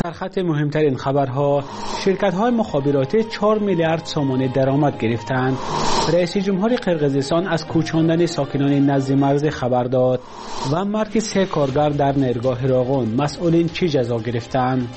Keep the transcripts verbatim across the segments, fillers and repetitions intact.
در خط مهمترین خبرها، شرکت‌های مخابراتی چهار میلیارد سومانی درآمد گرفتند. رئیس جمهور قرقیزستان از کوچاندن ساکنان نزد مرز خبر داد و مرگ سه کارگر در نیرگاه راغون. مسئولین چه جزا گرفتند؟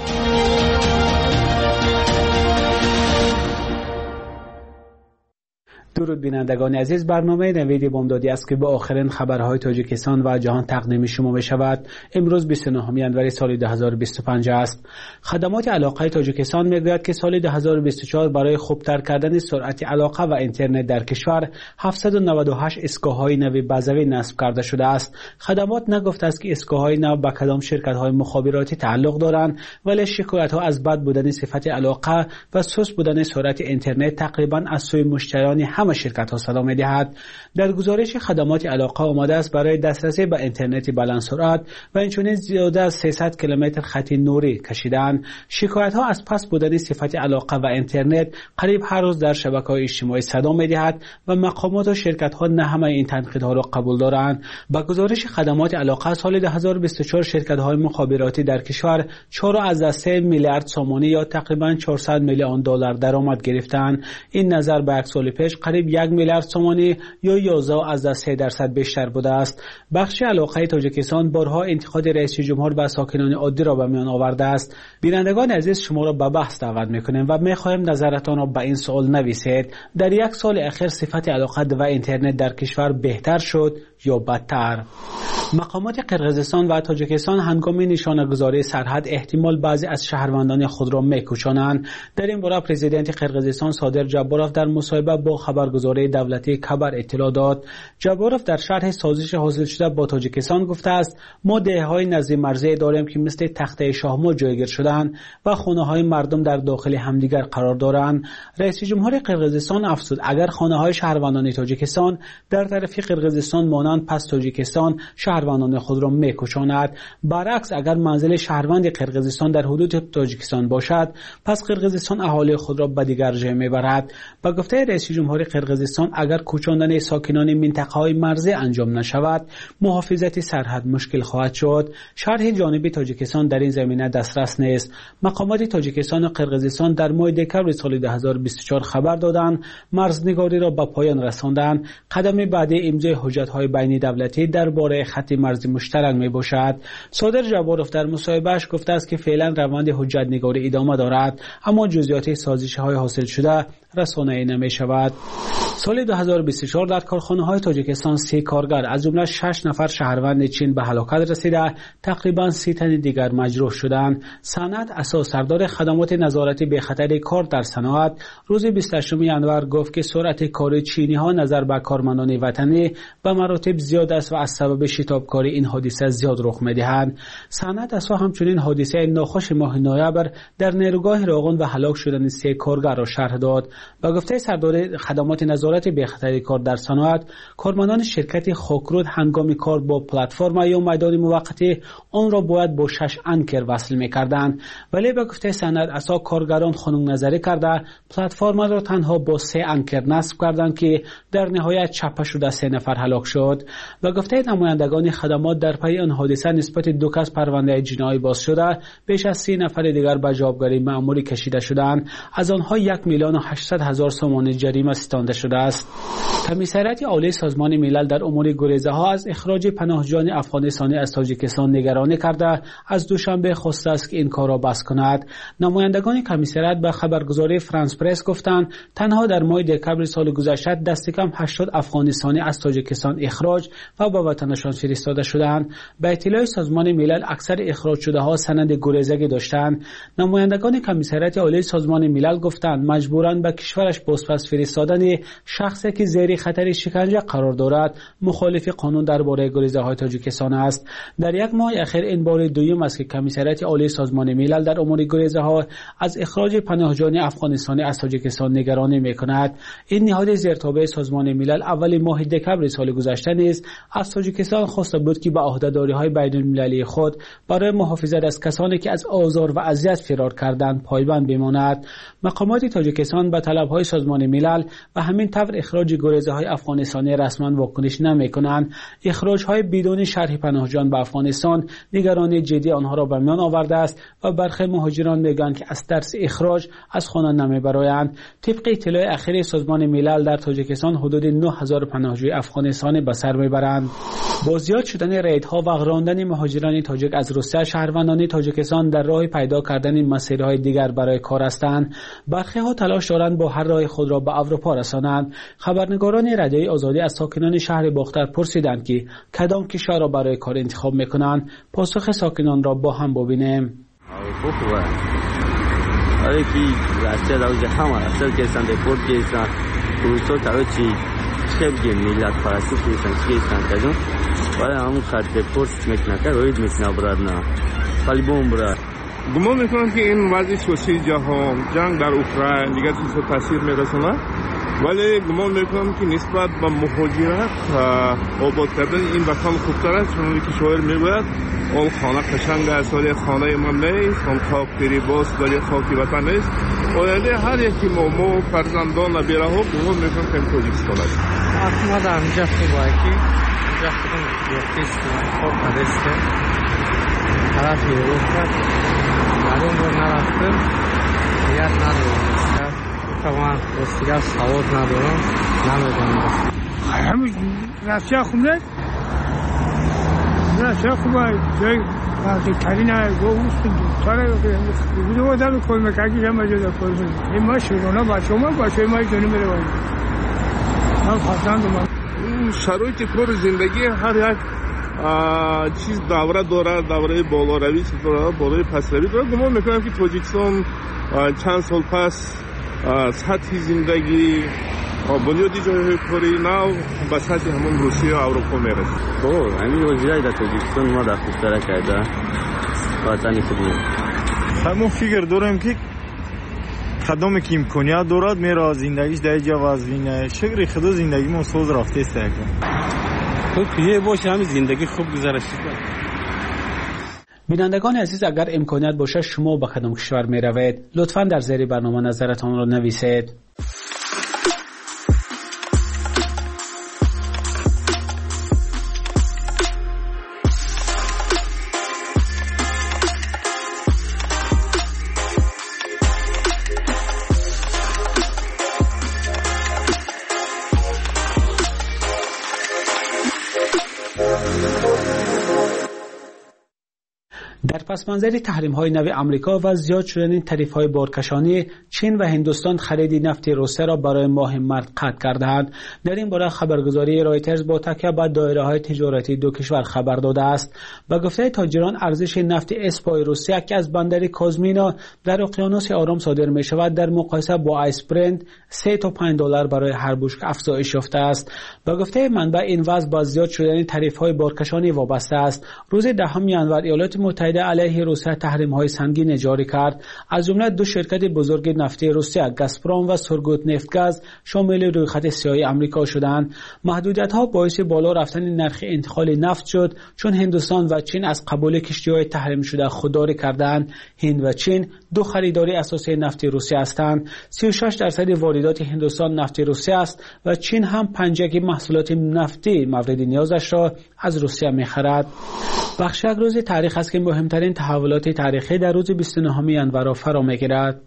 درود بینندگان عزیز، برنامه نوید بامدادی است که به آخرین خبرهای تاجیکستان و جهان تقدیم شما می شود. امروز بیست و نهم ژانویه سال دو هزار و بیست و پنج است. خدمات علاقه تاجیکستان می گوید که سال دو هزار و بیست و چهار برای خوبتر کردن سرعت علاقه و اینترنت در کشور هفتصد و نود و هشت ایستگاه‌های نو بازوی نصب کرده شده است. خدمات نگفته است که ایستگاه‌های نو به کدام شرکت‌های مخابراتی تعلق دارند، ولی شکایت‌ها از بد بودن صفت علاقه و سست بودن سرعت اینترنت تقریباً از سوی مشتریان همه شرکت‌ها صدا می‌دهد. در گزارش خدمات علاقه آمده است برای دسترسی به اینترنت بلند سرعت و اینچنین زیاده از سیصد کیلومتر خط نوری کشیدن. شکایت‌ها از پس بودن صفت علاقه و اینترنت قریب هر روز در شبکه‌های اجتماعی صدا می‌دهد و مقامات و شرکت‌ها نه همه این تنقیدها را قبول دارند. با گزارش خدمات علاقه سال دو هزار و بیست و چهار شرکت‌های مخابراتی در کشور چهار و سه میلیارد سومانی یا تقریباً چهارصد میلیون دلار درآمد گرفتند. این نظر به سال پیش قریب یک میلیارد سومانی یا یازده و سه درصد بیشتر بوده است. بخش علاقه تاجیکستان بارها انتقاد رئیس جمهور به ساکنان عادی را به میان آورده است. بینندگان عزیز، شما را به بحث دعوت میکنیم و میخواهیم نظرتان را به این سوال نویسید: در یک سال اخیر صفت علاقه و اینترنت در کشور بهتر شد یا بدتر؟ مقامات قرقیزستان و تاجیکستان هنگام نشانه‌گذاری سرحد احتمال بعضی از شهروندان خود را میکشانند. در این باره پرزیدنت قرقیزستان صادر جباروف در مصاحبه با خبرگزاری دولتی خبر اطلاع داد. جباروف در شرح سازش حاصل شده با تاجیکستان گفته است: ما دهه‌های نزد مرزی داریم که مثل تخته شاهمو جایگیر شدند و خانه‌های مردم در داخل همدیگر قرار دارند. رئیس جمهور قرقیزستان افزود: اگر خانه‌های شهروندان تاجیکستان در طرف قرقیزستان مانند، پس تاجیکستان شهروندان خود را میکشاند. برعکس، اگر منزل شهروند قرقیزستان در حدود تاجیکستان باشد، پس قرقیزستان اهالی خود را به دیگر جای میبرد. با گفته رئیس جمهور قرقیزستان، اگر کوچاندن ساکنان منطقه‌های مرزی انجام نشود، محافظت سرحد مشکل خواهد شد. شرح جانبی تاجیکستان در این زمینه دسترس نیست. مقامات تاجیکستان و قرقیزستان در ماه دکمبر سال دو هزار و بیست و چهار خبر دادند مرزنگاری را به پایان رساندند. قدم بعدی امضای حجت‌های بین دولتی درباره خط مرزی مشترک می باشد. صادر جباروف در مصاحبهش گفته است که فعلا روند حجت نگاری ادامه دارد، اما جزئیات سازش‌های حاصل شده رسانه‌ای نمی شود. سال دو هزار و بیست و چهار در کارخانه‌های تاجیکستان سه کارگر از جمله شش نفر شهروند چین به هلاکت رسیده، تقریباً سی تن دیگر مجروح شدند. صنعت اساس سردار خدمات نظارت به خطر کار در صنعت روز بیست و هشتم ژانویه گفت که سرعت کار چینی‌ها نظر به کارمندان وطنی به مراتب زیاد است و از سبب شتابکاری این حادثه زیاد رخ می‌دهد. صنعت اسا همچنین حادثه ناخوش ماه نوامبر در نیروگاه راغون و هلاک شدن سه کارگر را شرح داد. با گفته سردار خدمات نظارت به خطر کار در صنعت، کارمندان شرکت خاکرود هنگام کار با پلتفرم یا میدان موقتی آن را باید با شش انکر وصل می‌کردند، ولی با گفته صنعت اسا کارگران خانم نظری کرده پلتفرم را تنها با سه انکر نصب کردند که در نهایت چپه شده سه نفر هلاک شد. و گفته نمایندگان خدمات در پی آن حادثه نسبت دو کس پرونده جنایی باز شده، بیش از سی نفر دیگر به جوابگری مأموری کشیده شدند. از آنها یک میلیون و هشتصد هزار سومان جریمه ستانده شده است. کمیسریت عالی سازمان ملل در امور گریزه ها از اخراج پناهجویان افغانستانی از تاجیکستان نگرانی کرده از دوشنبه خواسته است که این کار را بس کند. نمایندگان کمیسریت به خبرگزاری فرانس پرس گفتند تنها در ماه دکمبر سال گذشته دست کم هشتاد افغانستانی از تاجیکستان اخراج و به وطنشان فرستاده شدند. به اطلاع سازمان ملل اکثر اخراج شده ها سند گریزگی داشتند. نمایندگان کمیسریت عالی سازمان ملل گفتند مجبورند به کشورش بازپس فرستادن شخصی که زیر خطر شکنجه قرار دارد مخالف قانون درباره گریزه های تاجیکستان است. در یک ماه اخیر این بار دوم است که کمیسریت عالی سازمان ملل در امور گریزه ها از اخراج پناهجویان افغانستانی از تاجیکستان نگرانی میکند. این نهاد زیرتابع سازمان ملل اول ماه دکمبر سال گذشته نیز از تاجیکستان خواسته بود که به عهده‌داری‌های بین‌المللی خود برای محافظت از کسانی که از آزار و اذیت فرار کردند پایبند بماند. مقامات تاجیکستان به طلب‌های سازمان ملل و همین طور اخراج گریزه های افغانستانی رسما واکنش نمی‌کنند، اخراج‌های بدون شرح پناهجویان به افغانستان نگرانی جدی آنها را به میان آورده است و برخی مهاجران میگویند که از ترس اخراج از خانه نمیبرایند. طبق اطلاع اخیر سازمان ملل در تاجیکستان حدود نه هزار پناهجوی افغانستانی به سر میبرند. با زیاد شدن ریدها و راندن مهاجران تاجیک از روسیه، شهروندان تاجیکستان در راه پیدا کردن مسیرهای دیگر برای کار هستند. برخی ها تلاش دارند با هر راه خود را به اروپا رسانند. خبرنگاران رادیوی آزادی از ساکنان شهر باختر پرسیدند که کدام کشور را برای کار انتخاب میکنند. پاسخ ساکنان را با هم ببینیم. آره کی راستش راوی هم اصل کسان دپورت کسان روسو تاوچی خیلی میلاد فارسی کسان کسان کجون ولی همون خط دپورت میکنه که روید میکنه براد نه خالی بوم براد. گمان میکنم که این وضع سیاسی جهان، جنگ در اوکراین دیگر چیزا تاثیر میرسونه، ولی گمان میکنم که نسبت به مهاجرت آباد کردن این وطن خوبتر است، چون که شاعر میگوید اون خانه قشنگ است ولی خانه من نیست، اون خاک تیری باست ولی خاک وطن نیست. ولی هر یکی ما ما فرزندان بیره ها گمان میکنم که این تاجیکستان است. ما در اینجا خوبه که اینجا خودم یکیست خوب پرسته طرف یروفت معلوم رو نرفتم دیگر ندارم تمام بسیار سواد ندارم نمیدونم همین راستی خوب نیست راستی خوبه جای وقتی کارینه گوش کنید ساله بودو آدم کل مکانی هم مجبور کنید این ما شروعنا با شما با شما جنی میرویم من خواستم من شرایط کار زندگی هر یک چیز دوره داره، دوره بالا روی داره، بالای پس روی داره. گمان میکنم که تاجیکستان چند سال پس سطح زندگی بنیادی جای کاری نو به سطح همون روسیه و اروپا میرسه. اوه همین وزیرای در تاجیکستان ما در خوبتره کرده وطنی خودمون. همون فکر دارم که خدام که امکانیت دارد میره زندگیش در جا وزینه شکر خدا زندگی ما سوز رفته است تو پیه باشه همین زندگی خوب گذرش کنه. بینندگان عزیز، اگر امکانیت باشه شما به کدام کشور می روید؟ لطفاً در زیر برنامه نظرتان را نویسید. در پس منظر تحریم‌های نو آمریکا و زیاد شدن تعرفه‌های بارکشانی، چین و هندوستان خرید نفت روسیه را برای ماه مارس قطع کردند. در این باره خبرگزاری رایترز با تکیه بر دایره‌های تجارتی دو کشور خبر داده است. به گفته تاجران، ارزش نفت اسپای روسیه که از بندر کازمینا در اقیانوس آرام صادر می‌شود، در مقایسه با آیس برند سه تا پنج دلار برای هر بشکه افزایش یافته است. به گفته منبع، این وضع با زیاد شدن تعرفه‌های بارکشانی وابسته است. روز دهم ژانویه ایالات متحده علیه روسیه تحریم‌های سنگین جاری کرد. از جمله دو شرکت بزرگ نفتی روسیه، گازپروم و سورگوت نفتگاز، شامل روی خط سیاه آمریکا شدند. محدودیت‌ها باعث بالا رفتن نرخ انتقال نفت شد، چون هندوستان و چین از قبول کشتی‌های تحریم شده خودداری کردند. هند و چین دو خریدار اساسی نفت روسیه هستند. سی و شش درصد واردات هندوستان نفت روسیه است و چین هم پنجاه محصولات نفتی مورد نیازش را از روسیه می‌خرد. بخش یک روز تاریخ است که مهمترین تحولات تاریخی در روز بیست و نهم ژانویه را فرا می‌گیرد.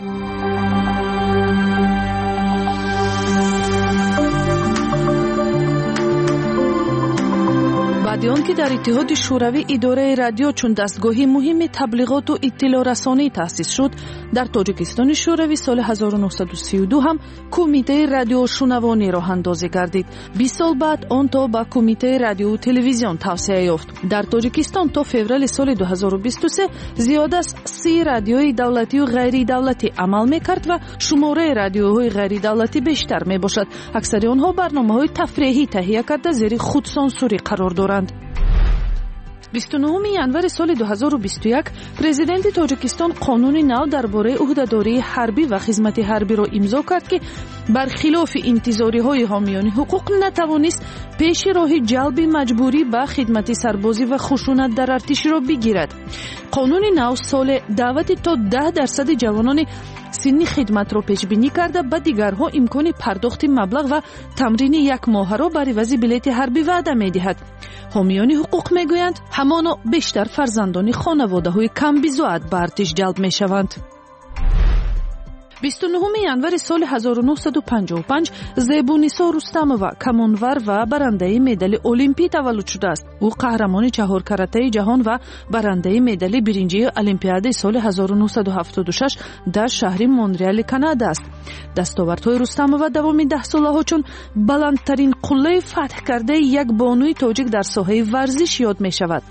بعد آن که در اتحاد شوروی اداره رادیو چون دستگاهی مهم تبلیغات و اطلاع رسانی تأسیس شد، در تاجیکستان شوروی سال هزار و نهصد و سی و دو هم کمیته رادیو شنوانی راه اندازی گردید. بیست سال بعد آن تا به کمیته رادیو و تلویزیون توسعه یافت. در تاجیکستان تا فوریه سال دو هزار و بیست و سه زیاد از سی رادیوی دولتی و غیر دولتی عمل می‌کرد و شماره رادیوهای غیر دولتی بیشتر می‌باشد. اکثر آنها برنامه‌های تفریحی تهیه کرده زیر خودسانسوری قرار دارند. بیست و نهم январи соли дуҳазору бисту як президенти тоҷикистон қонуни нав дар бораи ӯҳдадории ҳарбӣ ва хизмати ҳарбиро имзо кард, ки бархилофи интизориҳои ҳомиёни ҳуқуқ натавонист пеши роҳи ҷалби маҷбурӣ ба хидмати сарбозӣ ва хушунат дар артиширо бигирад. қонуни нав соле даъвати то даҳ дарсади ҷавонони синни хидматро пешбинӣ карда ба дигарҳо имкони пардохти маблағ ва тамрини як моҳаро бар ивази билети ҳарбӣ ваъда медиҳад. ҳомиёни ҳуқуқ мегӯянд ҳамоно бештар фарзандони хонаводаҳои камбизоат ба артиш ҷалб мешаванд. بیست و نهم январи соли ҳазору нуҳсаду панҷоҳу панҷ зебунисо рустамова камонвар ва барандаи медали олимпӣ таваллуд шудааст. ӯ қаҳрамони чаҳоркаратаи ҷаҳон ва барандаи медали биринҷии олимпиадаи соли ҳазору нуҳсаду ҳафтоду шаш дар шаҳри Монреали, Канада аст. дастовардҳои Рустамова давоми даҳсолаҳо чун баландтарин қуллаи фатҳкардаи як бонуи тоҷик дар соҳаи варзиш ёд мешавад.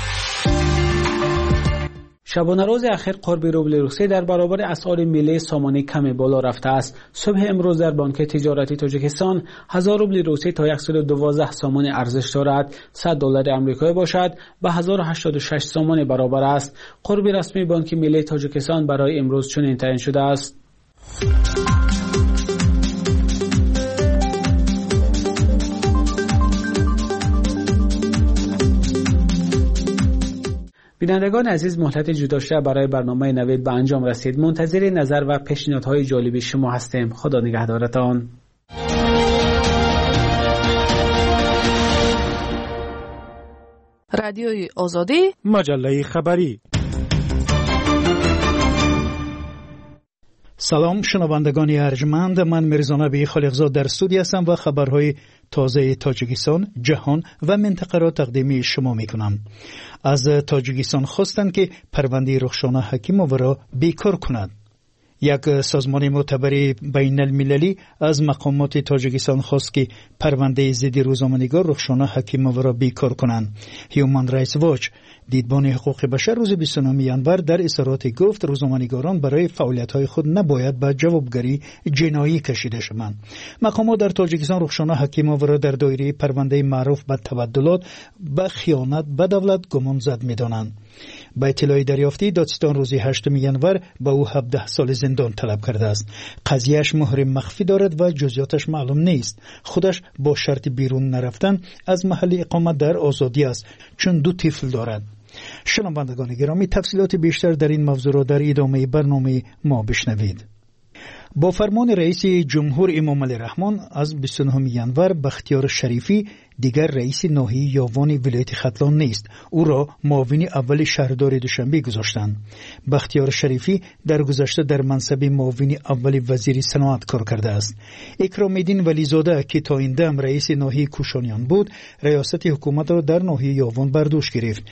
شبانه روز اخیر قرب روبل روسیه در برابر اسعار ملی سامانه کمی بالا رفته است. صبح امروز در بانک تجارتی تاجیکستان هزار روبل روسیه تا صد و دوازده سامان ارزش دارد. صد دلار آمریکایی باشد به هزار و هشتاد و شش سامان برابر است. قرب رسمی بانک ملی تاجیکستان برای امروز چنین تعیین شده است. بینندگان عزیز، مهلت جدا شده برای برنامه نوید به انجام رسید. منتظر نظر و پیشنهادهای جالب شما هستیم. خدا نگهدارتان. رادیوی آزادی، مجله خبری. سلام شنوندگان ارجمند، من میرزانبی خالقزاد در استودیو هستم و خبرهای تازه تاجیکستان، جهان و منطقه را تقدیم شما میکنم. از تاجیکستان خواستند که پرونده رخشانه حکیمووا را بیکار کند. یک سازمان معتبر بین المللی از مقامات تاجیکستان خواست که پرونده ضد روزنامه‌نگار رخشانه حکیمووا را بیکار کنند. هیومن رایتس واچ، دیدبان حقوق بشر، روز بیست و نهم январ در اظهاراتی گفت روزنامه‌نگاران برای فعالیت‌های خود نباید به جوابگری جنایی کشیده شوند. مقامات در تاجیکستان رخشانه حکیمووا را در دایره پرونده معروف به تبدلات به خیانت به دولت گمان زد می‌دانند. با اطلاع دریافتی دادستان روز هشتم январ به او هفده سال زندان طلب کرده است. قضیهش مهر مخفی دارد و جزئیاتش معلوم نیست. خودش با شرط بیرون نرفتن از محل اقامت در آزادی است چون دو طفل دارد. شنوندگان گرامی، تفصیلات بیشتر در این موضوع را در ادامه برنامه ما بشنوید. با فرمان رئیس جمهور امام علی رحمان از بیست و نهم январ بختیار شریفی دیگر رئیس ناحیه یاوان ولایت ختلان نیست. او را معاون اول شهردار دوشنبه گذاشتند. بختیار شریفی در گذشته در منصب معاون اول وزیر صنعت کار کرده است. اکرام الدین ولیزاده که تا این دم رئیس ناحیه کوشانیان بود، ریاست حکومت را در ناحیه یاوان بر دوش گرفت.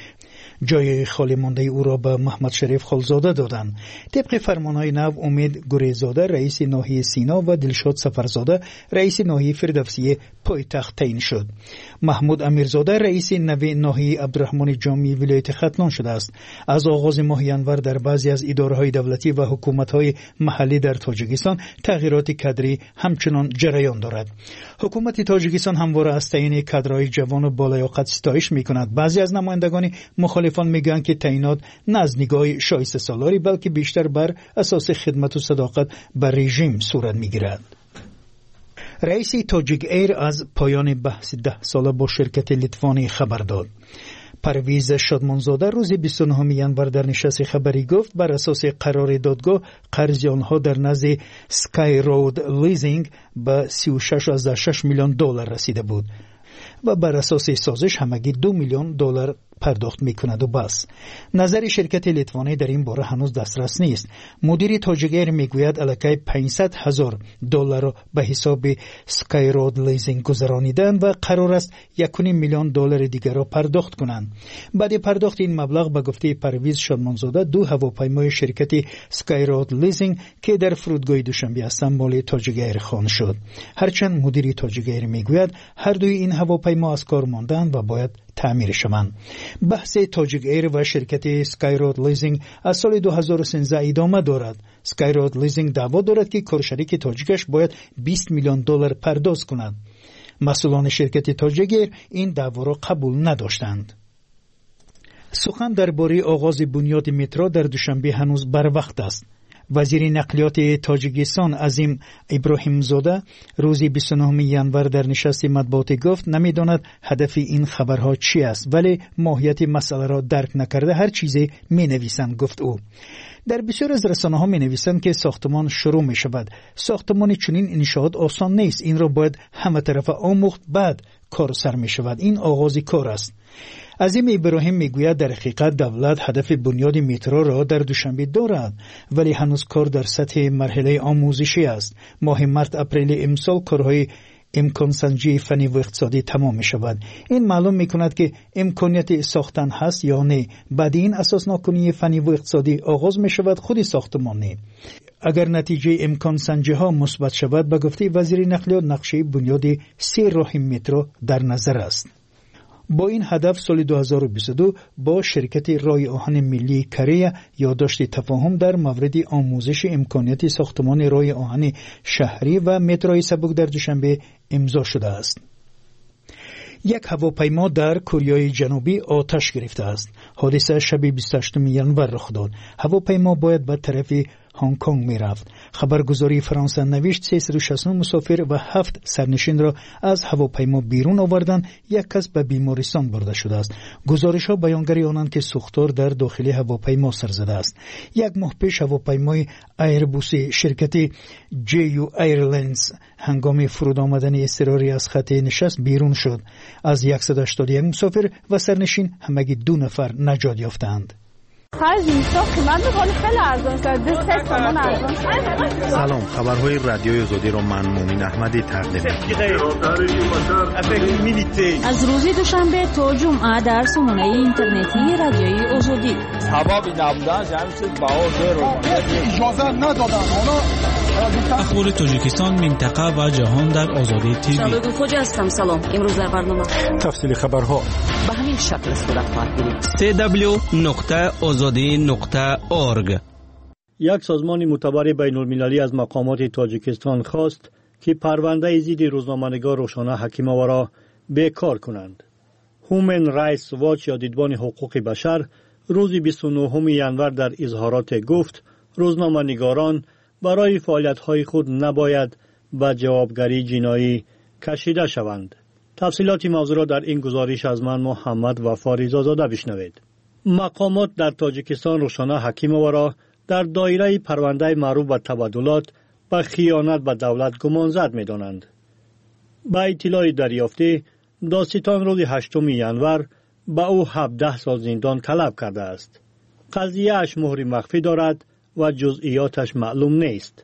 جای خالی مانده او را به محمد شریف خالزاده دادند. طبق فرمانهای نو، امید گریزاده رئیس ناحیه سینا و دلشاد سفرزاده رئیس ناحیه فردوسیه پایتخت تعیین شد. محمود امیرزاده رئیس نوی ناحیه عبدالرحمن جامی ولایت ختلان شده است. از آغاز ماه ینور در بعضی از اداره‌های دولتی و حکومت‌های محلی در تاجیکستان تغییرات کادری همچنان جریان دارد. حکومت تاجیکستان همواره از تعیین کادرهای جوان و بالیاقت ستایش می‌کند. بعضی از نمایندگان مخالفان میگن که تعیینات نه از نگاه شایسته سالاری بلکه بیشتر بر اساس خدمت و صداقت بر رژیم صورت میگیرد. رئیس تاجیک ایر از پایان بحث ده ساله با شرکت لیتوانی خبر داد. پرویز شادمانزاده روز بیست و نهم январ در نشست خبری گفت بر اساس قرار دادگاه قرض آنها در نزد سکای رود لیزینگ به سی و شش ممیز شش میلیون دلار رسیده بود و بر اساس سازش همگی دو میلیون دلار پرداخت میکند و بس. نظر شرکت لیتوانی در این باره هنوز دسترس نیست. مدیر تاجیک میگوید الکی پانصد هزار دلار را به حساب سکای رود لیزینگ گذرانیدن و قرار است یک و نیم میلیون دلار دیگر را پرداخت کنند. بعد پرداخت این مبلغ به گفته پرویز شادمانزاده دو هواپیمای شرکت سکای رود لیزینگ که در فرودگاه دوشنبه هستند مال تاجیک ایر خوانده شد. هرچند مدیر تاجیک ایر میگوید هر دوی این هواپیما از کار ماندند و باید تعمیر شوند. بحث تاجیک ایر و شرکت سکای رود لیزینگ از سال دو هزار و سیزده ادامه دارد. سکای رود لیزینگ دعوا دارد که کارشریک تاجیکش باید بیست میلیون دلار پرداخت کند. مسئولان شرکت تاجیک ایر این دعوا را قبول نداشتند. سخن درباره آغاز بنیاد مترو در دوشنبه هنوز بر وقت است. وزیر نقلیات تاجیکستان عظیم ابراهیم زاده روز بیست و نهم ژانویه در نشست مطبوعاتی گفت نمیداند هدف این خبرها چی است، ولی ماهیت مسئله را درک نکرده هر چیزی می نویسند. گفت او در بسیار از رسانه ها می نویسند که ساختمان شروع می شود. ساختمان چنین انشاءات آسان نیست، این را باید همه طرف آموخت، بعد کار سر می شود. این آغاز کار است. عظیم ابراهیم میگوید در حقیقت دولت هدف بنیاد مترو را در دوشنبه دارد، ولی هنوز کار در سطح مرحله آموزشی است. ماه مارس اپریل امسال کارهای امکان سنجی فنی و اقتصادی تمام می شود. این معلوم می کند که امکانیت ساختن هست یا نه. بعد این اساس ناکنی فنی و اقتصادی آغاز می شود خود ساختمان نه. اگر نتیجه امکان سنجی ها مثبت شود، به گفته وزیر نقلیات نقشه بنیاد سه راه مترو در نظر است. با این هدف سال دو هزار و بیست و دو با شرکت رای آهن ملی کره یادداشت تفاهم در مورد آموزش امکانیت ساختمان رای آهن شهری و متروی سبک در دوشنبه امضا شده است. یک هواپیما در کره جنوبی آتش گرفته است. حادثه شب بیست و هشتم ژانویه رخ داد. هواپیما باید به طرف هنگ کنگ می رفت. خبرگزاری فرانسه نوشت سیصد و شصت و نه مسافر و هفت سرنشین را از هواپیما بیرون آوردند. یک کس به بیمارستان برده شده است. گزارش ها بیانگر آنند که سوختار در داخل هواپیما سر زده است. یک ماه پیش هواپیمای ایربوس شرکت جی یو ایرلاینز هنگام فرود آمدن اضطراری از خط نشست بیرون شد. از صد و هشتاد و یک مسافر و سرنشین همگی دو نفر نجات یافتند. سلام، خبرهای رادیوی آزادی را من مومن احمدی تقدیم می‌کنم. از روز دوشنبه تا جمعه در سامانه اینترنتی رادیوی آزادی. اخبار تاجیکستان، منطقه و جهان در آزادی تیوی. شبکه خوج هستم. سلام. امروز در برنامه تفصیل خبرها به همین شکل صورت خواهد گرفت. سی دبلیو نقطه آزادی نقطه اورگ. یک سازمان معتبر بین المللی از مقامات تاجیکستان خواست که پرونده ضد روزنامه‌نگار روشانا حکیمووا را بیکار کنند. هومن رایتس واچ یا دیدبان حقوق بشر روز بیست و نهم ژانویه در اظهارات گفت روزنامه‌نگاران برای فعالیت‌های خود نباید به جوابگری جنایی کشیده شوند. تفصیلات موضوع را در این گزارش از من محمد وفاریزاده بشنوید. مقامات در تاجیکستان روشانا حکیمووا را در دایره پرونده معروف به تبادلات به خیانت به دولت گمانزد می‌دانند. با اطلاع دریافته دادستان روز هشتم ژانویه به او هفده سال زندان طلب کرده است. قضیه اش مهر مخفی دارد و جزئیاتش معلوم نیست.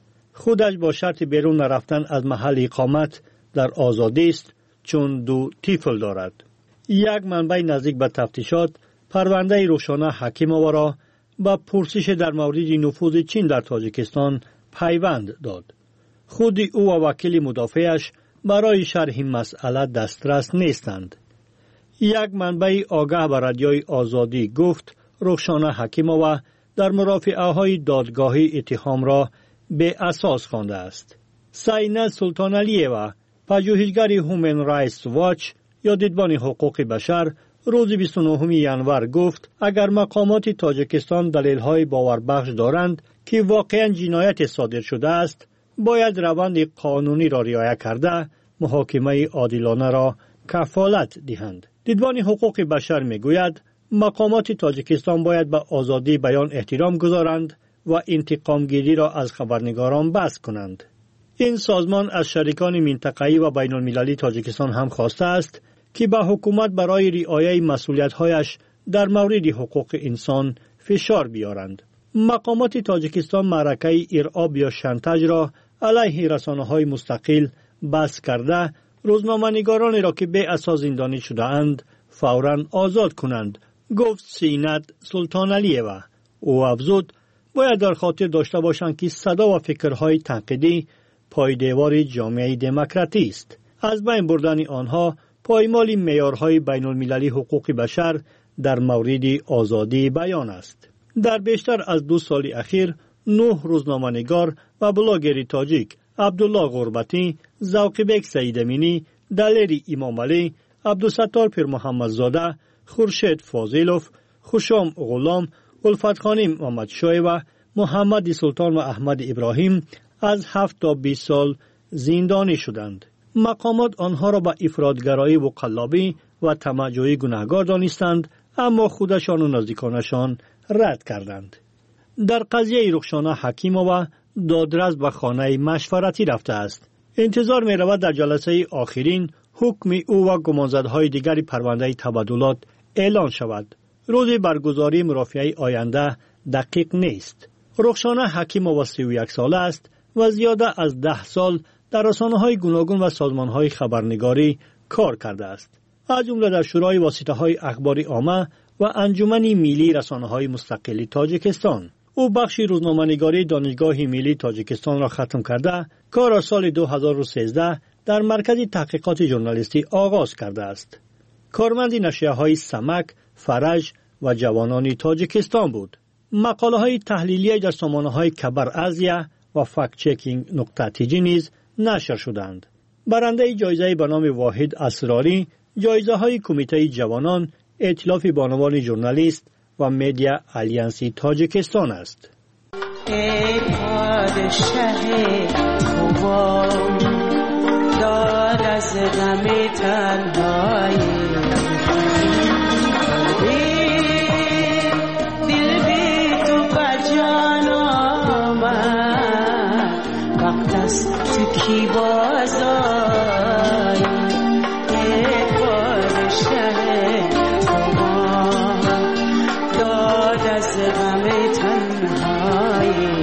خودش با شرط بیرون نرفتن از محل اقامت در آزادی است چون دو طفل دارد. یک منبع نزدیک به تفتیشات پرونده روشانا حکیمووا را با پرسش در مورد نفوذ چین در تاجیکستان پیوند داد. خود او و وکیل مدافعش برای شرح مسئله دسترس نیستند. یک منبع آگاه به رادیوی آزادی گفت روشانا حکیمووا در مرافعه های دادگاهی اتهام را به اساس خوانده است. سینه سلطان علیوه پژوهشگر هومن رایتس واچ یا دیدبان حقوق بشر روز بیست و نهم ژانویه گفت اگر مقامات تاجیکستان دلیل‌های باوربخش دارند که واقعاً جنایت صادر شده است، باید روند قانونی را رعایت کرده محاکمه عادلانه را کفالت دهند. دیدبان حقوق بشر میگوید مقامات تاجیکستان باید به آزادی بیان احترام گذارند و انتقام گیری را از خبرنگاران بس کنند. این سازمان از شریکان منطقه‌ای و بین المللی تاجیکستان هم خواسته است که به حکومت برای رعایت مسئولیت‌هایش در مورد حقوق انسان فشار بیارند. مقامات تاجیکستان معرکه ارعاب یا شانتاژ را علیه رسانه‌های مستقل بس کرده روزنامه‌نگارانی را که به اساس زندانی شده اند فوراً آزاد کنند، گفت سینت سلطان علیوه. او افزود باید در خاطر داشته باشند که صدا و فکرهای تنقیدی پایدیوار جامعه دموکراتی است. از بین بردن آنها پایمال معیارهای بین المللی حقوق بشر در مورد آزادی بیان است. در بیشتر از دو سال اخیر نه روزنامه‌نگار و بلاگر تاجیک عبدالله غربتی، ذوقبک سعید امینی، دلری امام علی، عبدالستار پیر محمد زاده، خورشید فاضلوف، خوشام غلام، الفت خانی محمد شای و محمد سلطان و احمد ابراهیم از هفت تا بیست سال زندانی شدند. مقامات آنها را به افراطگرایی و قلابی و طمع‌جویی گناهکار دانستند، اما خودشان و نزدیکانشان رد کردند. در قضیه رخشانه حکیمова دادرس به خانه مشورتی رفته است. انتظار می رود در جلسه آخرین حکم او و گمانزدهای دیگری پرونده تبادلات اعلان شود. روز برگزاری مرافعه آینده دقیق نیست. رخشانه حکیمova سی و یک ساله است و زیاده از ده سال در رسانه‌های گوناگون و سازمان‌های خبرنگاری کار کرده است. از جمله در شورای واسطه‌های اخباری عامه و انجمن ملی رسانه‌های مستقل تاجیکستان. او بخش روزنامه‌نگاری دانشگاه ملی تاجیکستان را ختم کرده، کار را سال دو هزار و سیزده در مرکز تحقیقات ژورنالیستی آغاز کرده است. کارمند نشریه‌های سمک، فرج و جوانان تاجیکستان بود. مقاله‌های تحلیلی در سامانه‌های کبر ازیا و فکت چکینگ نقطه تی جی نیز نشر شدند. برنده جایزه به نام واحد اسراری، جایزه های کمیته جوانان، ائتلاف بانوان ژورنالیست و مدیا آلیانسی تاجیکستان است. ای پادشه خوبان داد از غم تنهایی دل بی تو بجان آمد وقت است تو کی بازایی ای پادشه خوبان داد از غم تنهایی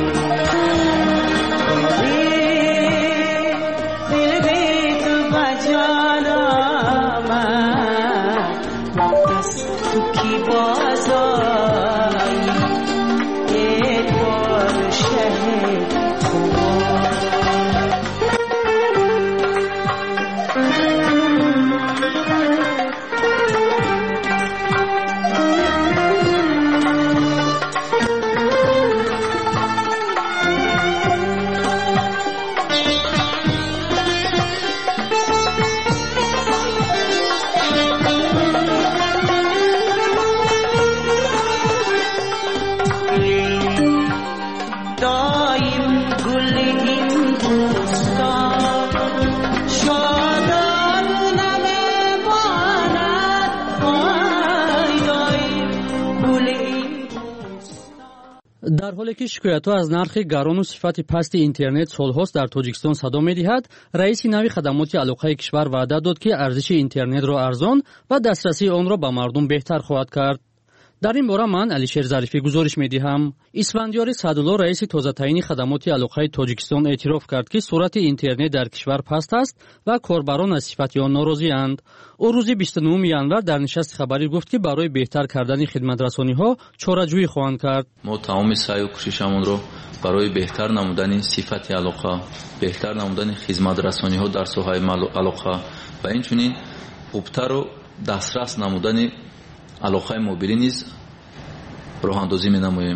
در حالی که شکایت‌ها از نرخ گران و صفت پست اینترنت سال‌هاست در تاجیکستان صدا می‌دهد، رئیس نوی خدمات علاقه کشور وعده داد که ارزش اینترنت را ارزان و دسترسی آن را به مردم بهتر خواهد کرد. در این باره من علیشیر ظریفی گزارش می‌دهم. اسفندیار سعدالله رئیس تازه تعیین خدمات علاقه تاجیکستان اعتراف کرد که سرعت اینترنت در کشور پست است و کاربران از صفت آن ناراضی‌اند. او روز بیست و نهم ینور در نشست خبری گفت که برای بهتر کردن خدمت‌رسانی‌ها چاره‌جویی خواهند کرد. ما تمام سعی و کوششمون رو برای بهتر نمودن صفت علاقه، بهتر نمودن خدمت‌رسانی‌ها در ساحه علاقه و اینچنین خوبتر و دسترس نمودن علاقه موبیلی نیز راه اندازی می‌نماییم.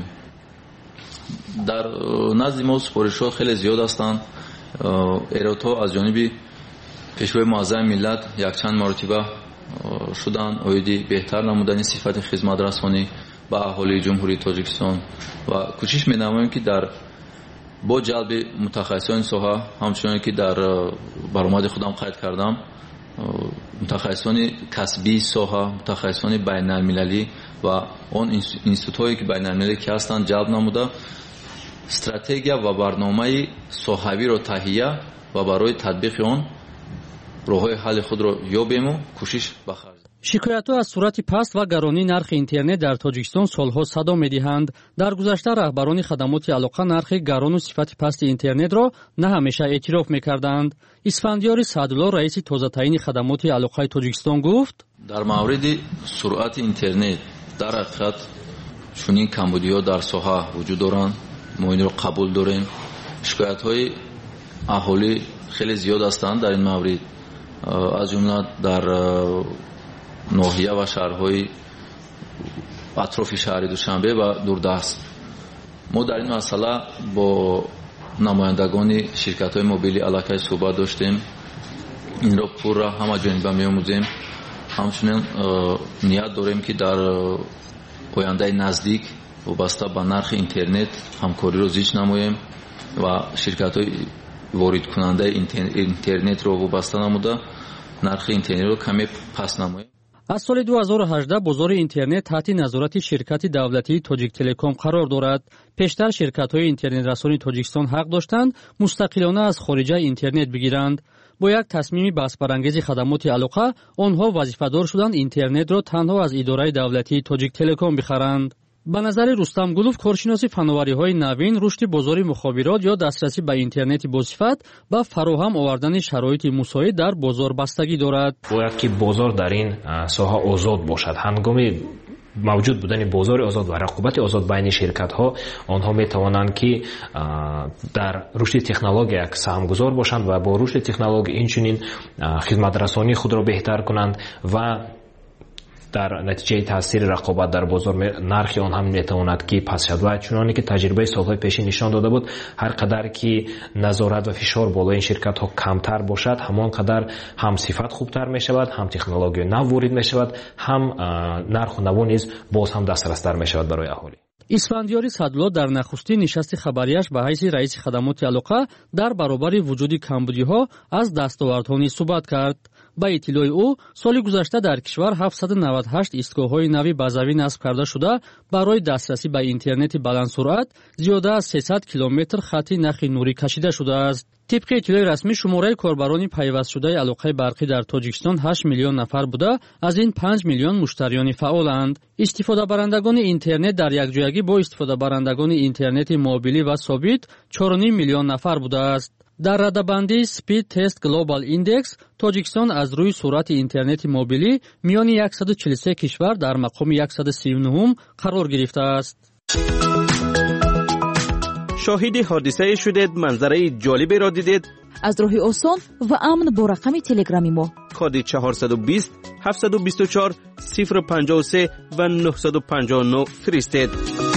در نزد ما سفارش‌ها خیلی زیاد هستند. ایرادها از جانب پیشوای معظم ملت یک چند مرتبه شدن اویدی بهتر نمودن صفت خدمت رسانی به اهالی جمهوری تاجیکستان و کوشش می‌نماییم که در با جلب متخصصان ساحه، همچنان که در برآمد خودم قید کردم، متخصصان کسبی ساحه، متخصصان بین المللی و آن اینستیتوت‌هایی که بین المللی که هستند جلب نموده استراتژی و برنامه ساحوی را تهیه و برای تطبیق آن راه‌های حل خود را یابیم و کوشش بخرج. شکایت‌ها از صورت پست و گرانی نرخ اینترنت در تاجیکستان سالها صدا می‌دهند. در گذشته رهبران خدمات علاقه نرخ گران و صفت پست اینترنت را نه همیشه اعتراف می‌کردند. اسفندیار سعدالله رئیس تازه تعیین خدمات علاقه تاجیکستان گفت: در مورد سرعت اینترنت در حقیقت چنین کمبودی‌ها در ساحه وجود دارند. ما این را قبول داریم. شکایت‌های اهالی خیلی زیاد هستند در این مورد، از جمله در ناحیه و شهرهای اطراف شهر دوشنبه و دوردست. ما در این مسئله با نمایندگان شرکت‌های موبیلی علاقه صحبت داشتیم. این را پورا همه جانبه می‌آموزیم ҳамчунин ният дорем ки дар ояндаи наздик вобаста ба нархи интернет ҳамкориро зич намоем ва ширкатҳои воридкунандаи интернетро вобаста намуда нархи интернетро каме паст намоем. аз соли ду ҳазору ҳаждаҳ бозори интернет таҳти назорати ширкати давлатии Тоҷиктелеком қарор дорад. пештар ширкатҳои интернетрасони Тоҷикистон ҳақ доштанд мустақилона аз хориҷа интернет бигиранд. бо як тасмими баҳсбарангези хадамоти алоқа онҳо вазифадор шуданд интернетро танҳо аз идораи давлатии Тоҷиктелеком бихаранд. ба назари Рустам Гулов, коршиноси фановариҳои навин, рушди бозори мухобирот ё дастрасӣ ба интернети босифат ба фароҳам овардани шароити мусоид дар бозор бастагӣ дорад. бояд ки бозор дар ин соҳа озод бошад. ҳангоми мавҷуд будани бозори озод ва рақобати озод байни ширкатҳо, онҳо метавонанд ки дар рушди технология саҳмгузор бошанд ва бо рушди технология инчунин хизматрасонии худро беҳтар кунанд ва дар натиҷаи таъсири рақобат дар бозор нархи он ҳам метавонад ки паст шавад ва чуноне ки таҷрибаи солҳои пешин нишон дода буд, ҳар қадар ки назорат ва фишор болои ин ширкатҳо камтар бошад, ҳамон қадар ҳам сифат хубтар мешавад, ҳам технологияи нав ворид мешавад, ҳам нарху наво низ боз ҳам дастрастар мешавад барои аҳолӣ. исфандиёри Садулло дар нахустин нишасти хабарияш ба ҳайси раиси хадамоти алоқа дар баробари вуҷуди камбудиҳо аз дастовардҳо низ суҳбат кард. ба иттилои ӯ, соли гузашта дар кишвар ҳафтсад у навад ҳашт истгоҳҳои нави базавӣ насб карда шуда, барои дастрасӣ ба интернети баландсуръат зиёда аз сесад километр хатти нахи нурӣ кашида шудааст. тибқи иттилои расмӣ, шумораи корбарони пайвастшудаи алоқаи барқӣ дар Тоҷикистон ҳашт миллион нафар буда, аз ин панҷ миллион муштариёни фаъоланд. истифодабарандагони интернет дар якҷоягӣ бо истифодабарандагони интернети мобилӣ ва собит чору ним миллион нафар будааст. дар радабандии Speed Test Global Index Тоҷикистон аз рӯи суръати интернети мобилӣ миёни яксаду чилу се кишвар дар мақоми яксаду сию нуҳум қарор гирифтааст. шоҳиди ҳодисае шудед, манзараи ҷолиберо дидед? аз роҳи осон ва амн бо рақами телеграми мо коди чаҳорсаду бист ҳафтсаду бисту чор сифр панҷоҳу се ва нуҳсаду панҷоҳу нӯ фиристед.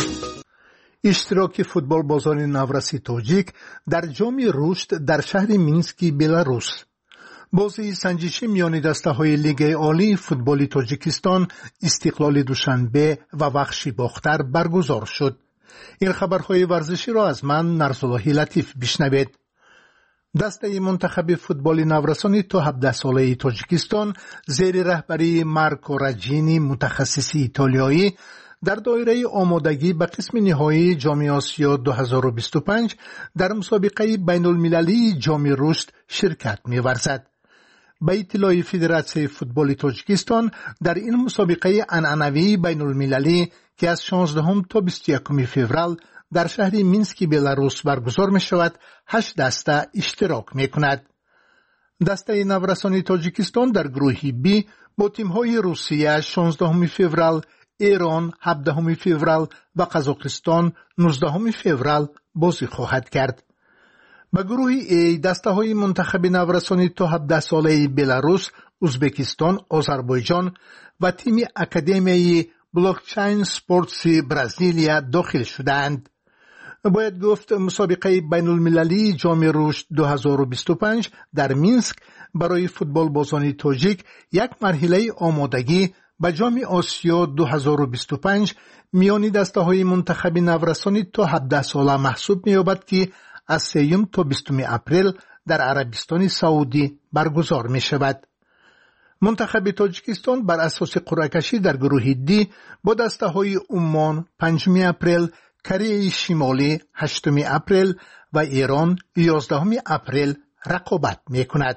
иштироки футболбозони навраси тоҷик дар ҷоми рушд дар шаҳри Мински, Беларус. бозии санҷишӣ миёни дастаҳои Лигаи олии футболи Тоҷикистон Истиқлоли Душанбе ва Вахши Бохтар баргузор шуд. ин хабарҳои варзиширо аз ман Нарзуллоҳи Латиф бишнавед. дастаи мунтахаби футболи наврасони то ҳабдаҳ солаи Тоҷикистон зери раҳбарии Марко Раҷини, мутахассиси итолиёӣ, дар доираи омодагӣ ба қисми ниҳоии ҷоми Осиё ду ҳазору бисту панҷ дар мусобиқаи байнулмилалии ҷоми рушд ширкат меварзад. ба иттилои Федератсияи футболи Тоҷикистон, дар ин мусобиқаи анъанавии байнулмилалӣ ки аз шонздаҳум то бисту якуми феврал дар шаҳри Мински, Беларус баргузор мешавад, ҳашт даста иштирок мекунад. дастаи наврасони Тоҷикистон дар гурӯҳи Б бо тимҳои Русия шонздаҳуми феврал, ایران هفدهم فوریه و قزاقستان نوزدهم فوریه بازی خواهد کرد. به گروه ای دسته‌های منتخب نورسانی تا هفده ساله بلاروس، ازبکستان، آذربایجان و تیم اکادمیای بلاکچین سپورتس برزیلیا داخل شدند. باید گفت مسابقه بین المللی جام رشد دو هزار و بیست و پنج در مینسک برای فوتبال بازان تاجیک یک مرحله آمادگی به جام آسیا دو هزار و بیست و پنج میان دسته‌های منتخب نورسانی تا هفده ساله محسوب می‌یابد که از سوم تا بیستم اپریل در عربستان سعودی برگزار می‌شود. منتخب تاجیکستان بر اساس قرعه‌کشی در گروه دی با دسته‌های عمان پنجم اپریل، کره شمالی هشتم اپریل و ایران یازدهم اپریل رقابت می‌کند.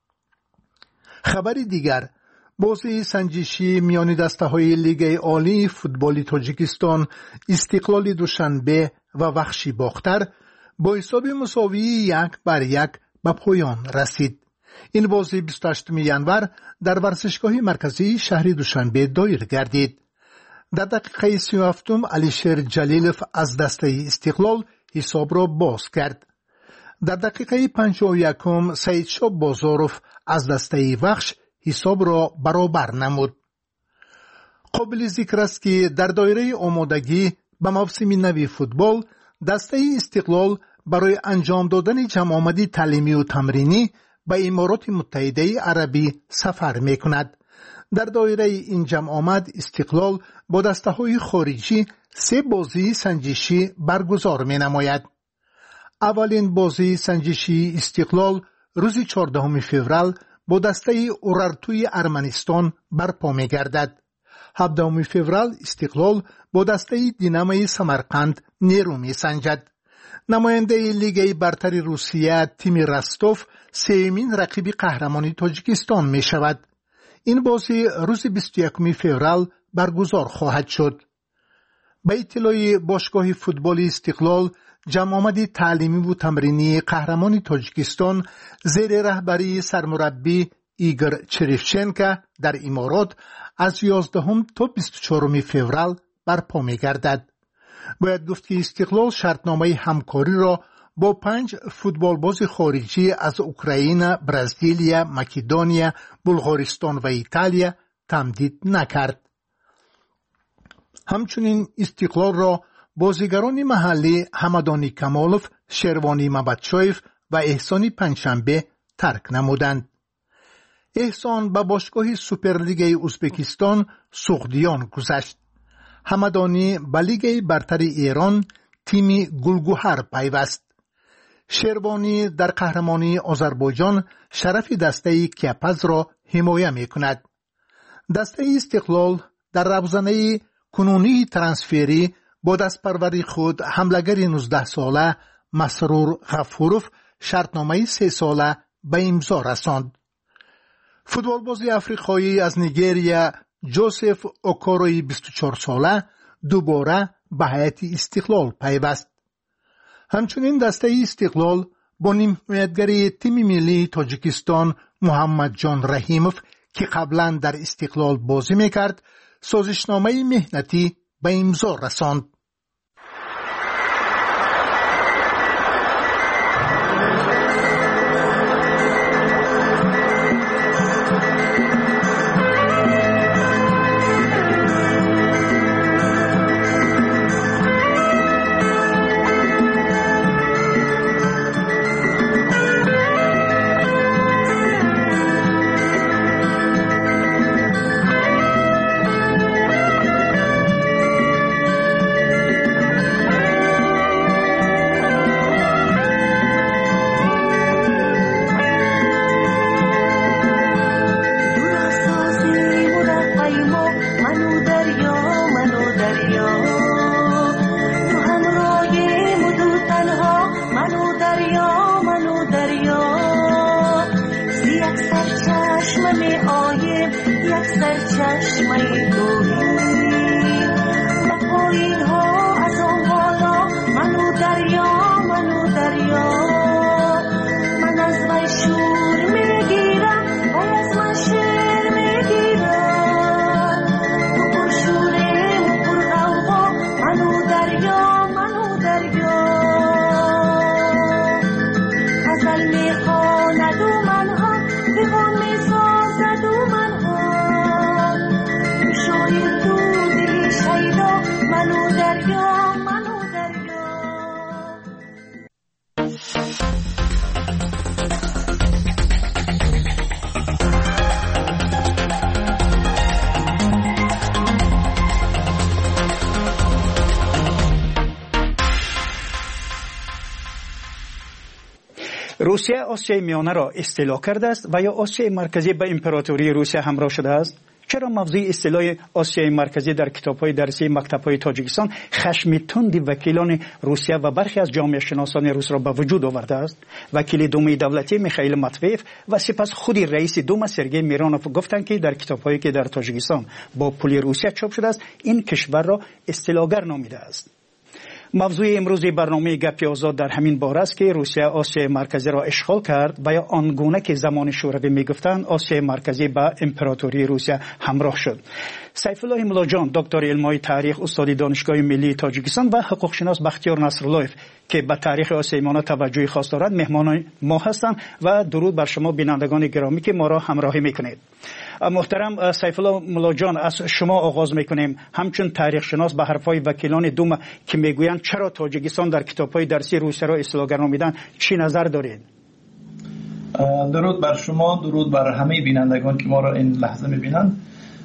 خبر دیگر، بازی سنجشی میان دسته‌های لیگ عالی فوتبال تاجیکستان استقلال دوشنبه و وخشی باختر با حساب مساوی یک بر یک به پایان رسید. این بازی بیست و هشتم ژانویه در ورزشگاه مرکزی شهر دوشنبه دایر گردید. در دقیقه سی و هفتم علیشیر جلیلوف از دسته استقلال حساب را باز کرد. در دقیقه پنجاه و یکم سعیدشاه بازاروف از دسته وخش حساب را برابر نمود. قابل ذکر است که در دایره آمادگی به موسم نو فوتبال دسته استقلال برای انجام دادن جمع آمدی تعلیمی و تمرینی به امارات متحده عربی سفر می کند. در دایره این جمع آمد استقلال با دسته های خارجی سه بازی سنجشی برگزار می نماید. اولین بازی سنجشی استقلال روز چهاردهم فوریه با دسته اورارتوی ارمنستان برپا می گردد. هفدهم فوریه استقلال با دسته دینامو سمرقند نیرو می سنجد. نماینده لیگ برتر روسیه تیم رستوف سومین رقیب قهرمانی تاجیکستان می شود. این بازی روز بیست و یکم فوریه برگزار خواهد شد. به اطلاع باشگاه فوتبال استقلال، جمع آمد تعلیمی و تمرینی قهرمانی تاجیکستان زیر رهبری سرمربی ایگور چریفچنکا در امارات از یازدهم تا بیست و چهارم فوریه برپا می گردد. باید گفت که استقلال شرطنامه همکاری را با پنج فوتبال باز خارجی از اوکراین، برزیلیا، مکدونیا، بلغارستان و ایتالیا تمدید نکرد. همچنین استقلال را بازیگران محلی حمدانی کمالوف، شروانی مبدشایف و احسانی پنجشنبه ترک نمودند. احسان به باشگاه سوپرلیگ ازبکستان سغدیان گذشت. حمدانی به لیگ برتر ایران تیم گلگوهر پیوست. شروانی در قهرمانی آذربایجان شرف دسته کیپز را حمایه می کند. دسته استقلال در روزنه کنونی ترانسفری با دست پروری خود حملگر نوزده ساله مسرور غفوروف شرطنامه سه ساله به امضا رساند. فوتبال بازی افریقایی از نیجریه جوزف اوکوروی بیست و چهار ساله دوباره به هیئت استقلال پیوست. همچنین دسته استقلال با حمایتگری تیم ملی تاجیکستان محمد جان رحیموف که قبلا در استقلال بازی میکرد سازشنامه مهنتی به امضا رساند. روسیه آسیای میانه را استیلا کرده است و یا آسیای مرکزی به امپراتوری روسیه همراه شده است؟ چرا موضوع استیلای آسیای مرکزی در کتاب‌های درسی مکتب‌های تاجیکستان خشم تند وکیلان روسیه و برخی از جامعه شناسان روس را به وجود آورده است؟ وکیل دوم دولتی میخائیل ماتویف و سپس خود رئیس دوم سرگئی میرانوف گفتند که در کتاب‌هایی که در تاجیکستان با پول روسیه چاپ شده است این کشور را استیلاگر نامیده است. موضوع امروز برنامه گپی آزاد در همین باره است که روسیه آسیای مرکزی را اشغال کرد و یا آنگونه که زمان شوروی میگفتند آسیای مرکزی با امپراتوری روسیه همراه شد. سیف الله ملاجان دکتر علمای تاریخ استاد دانشگاه ملی تاجیکستان و حقوق شناس بختیار نصراللهیف که به تاریخ آسیای میانه توجه خاص دارد مهمان ما هستند و درود بر شما بینندگان گرامی که ما را همراهی میکنید. محترم سیف الله ملاجان از شما آغاز میکنیم. همچون تاریخ شناس به حرفای وکیلان دوم که میگویند چرا تاجیکستان در کتاب‌های درسی روسیه را استیلاگر نامیدن چی نظر دارید؟ درود بر شما، درود بر همه بینندگان که ما را این لحظه میبینند.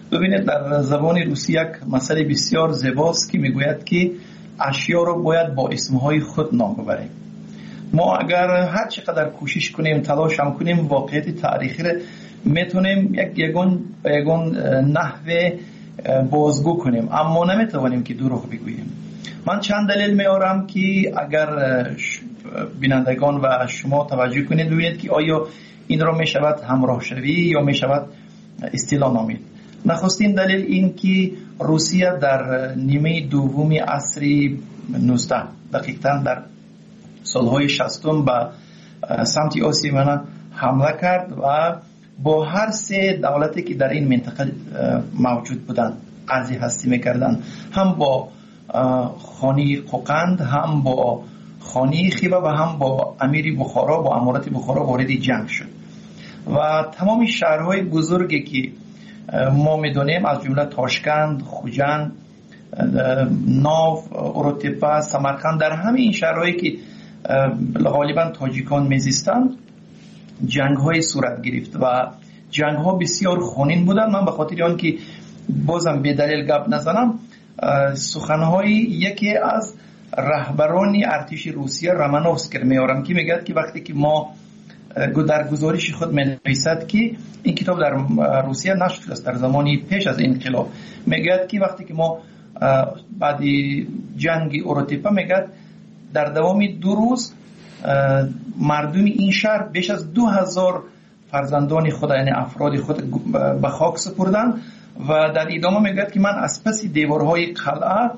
ببینید در زبان روسی یک مسئله بسیار زیباست که میگوید که اشیا رو باید با اسمهای خود نام ببریم. ما اگر هر چقدر کوشش کنیم تلاش هم کنیم واقعیت تاریخی رو میتونیم یک یگون یگون نحوه بازگو کنیم، اما نمیتوانیم که دروغ بگوییم. من چند دلیل میارم که اگر بینندگان و شما توجه کنید ببینید که آیا این را میشود همراه شوی یا میشود اصطلاح نامید. نخستین دلیل این که روسیه در نیمه دوم عصر نوزده دقیقاً در سالهای شصتم به سمت آسیا میانه حمله کرد و با هر سه دولتی که در این منطقه موجود بودند عرض هستی میکردند، هم با خانی قوقند، هم با خانی خیبه و هم با امیر بخارا با امارت بخارا وارد جنگ شد و تمام شهرهای بزرگی که ما میدونیم از جمله تاشکند، خوجند، ناو، اروتپا، سمرقند، در همه این شهرهایی که غالبا تاجیکان میزیستند جنگ های صورت گرفت و جنگ ها بسیار خونین بودن. من به خاطر آن که بازم به دلیل گپ نزنم سخنهای یکی از رهبران ارتش روسیه رامانوفسکی میارم که میگه که وقتی که ما در گزارش خود می‌نویسد که این کتاب در روسیه نشر شده است در زمانی پیش از انقلاب، میگه که وقتی که ما بعد جنگ اروتپا میگه در دوام دو روز مردم این شهر بیش از دو هزار فرزندان خود یعنی افراد خود به خاک سپردن و در ادامه میگه که من از پس دیوارهای قلعه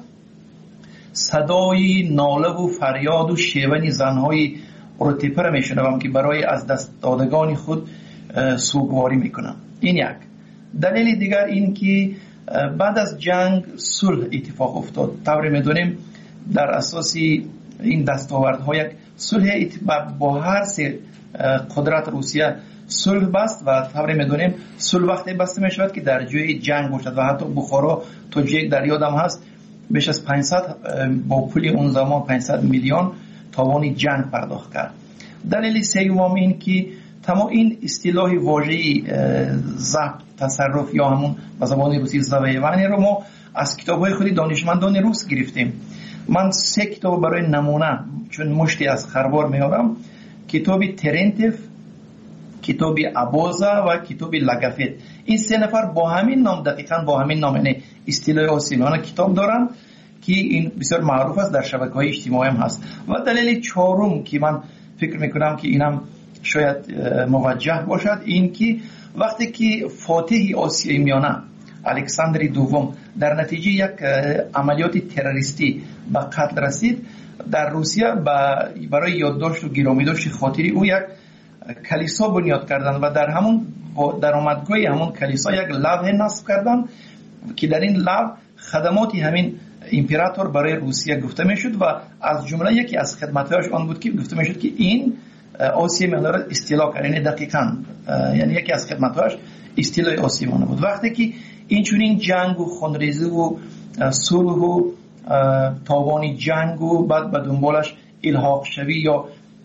صدای ناله و فریاد و شیون زنهای اروتپا را میشنوم که برای از دست دادگان خود سوگواری میکنم. این یک دلیل. دیگر این که بعد از جنگ صلح اتفاق افتاد. طوری میدونیم در اساس این دستاوردها یک صلح با هر سه قدرت روسیه صلح بست و طوری میدونیم صلح وقتی بسته میشود که در جای جنگ باشد و حتی بخارا تو جای در یادم هست بیش از پانصد با پول اون زمان پانصد میلیون تاوان جنگ پرداخت کرد. دلیل سوم این که تمام این اصطلاح واژه‌ای ضبط تصرف یا همون به زبان روسی زوایوانی رو ما از کتاب‌های خود دانشمندان روس گرفتیم. من سه کتاب برای نمونه چون مشتی از خربار میارم، کتاب ترنتف، کتاب ابوزا و کتاب لگافت. این سه نفر با همین نام دقیقاً با همین نام یعنی اصطلاح آسیمیانه کتاب دارن که این بسیار معروف است در شبکه‌های اجتماعی هم هست. و دلیل چهارم که من فکر میکنم که اینم شاید موجه باشد این که وقتی که فاتح آسیای میانه الکساندر دوم در نتیجه یک عملیات تروریستی به قتل رسید، در روسیه برای یادداشت و گرامیداشت خاطری او یک کلیسا بنیاد کردن و در همون درآمدگاه همون کلیسا یک لوح نصب کردن که در این لوح خدمات همین امپراتور برای روسیه گفته میشد و از جمله یکی از خدماتش آن بود که گفته میشد که این آسیا میانه را استیلا کرد. یعنی دقیقاً یعنی یکی از خدماتش استیلای آسیا میانه بود. وقتی که این چنین جنگ و خونریزی و صلح و تاوان جنگ و بعد به دنبالش الحاق شوی یا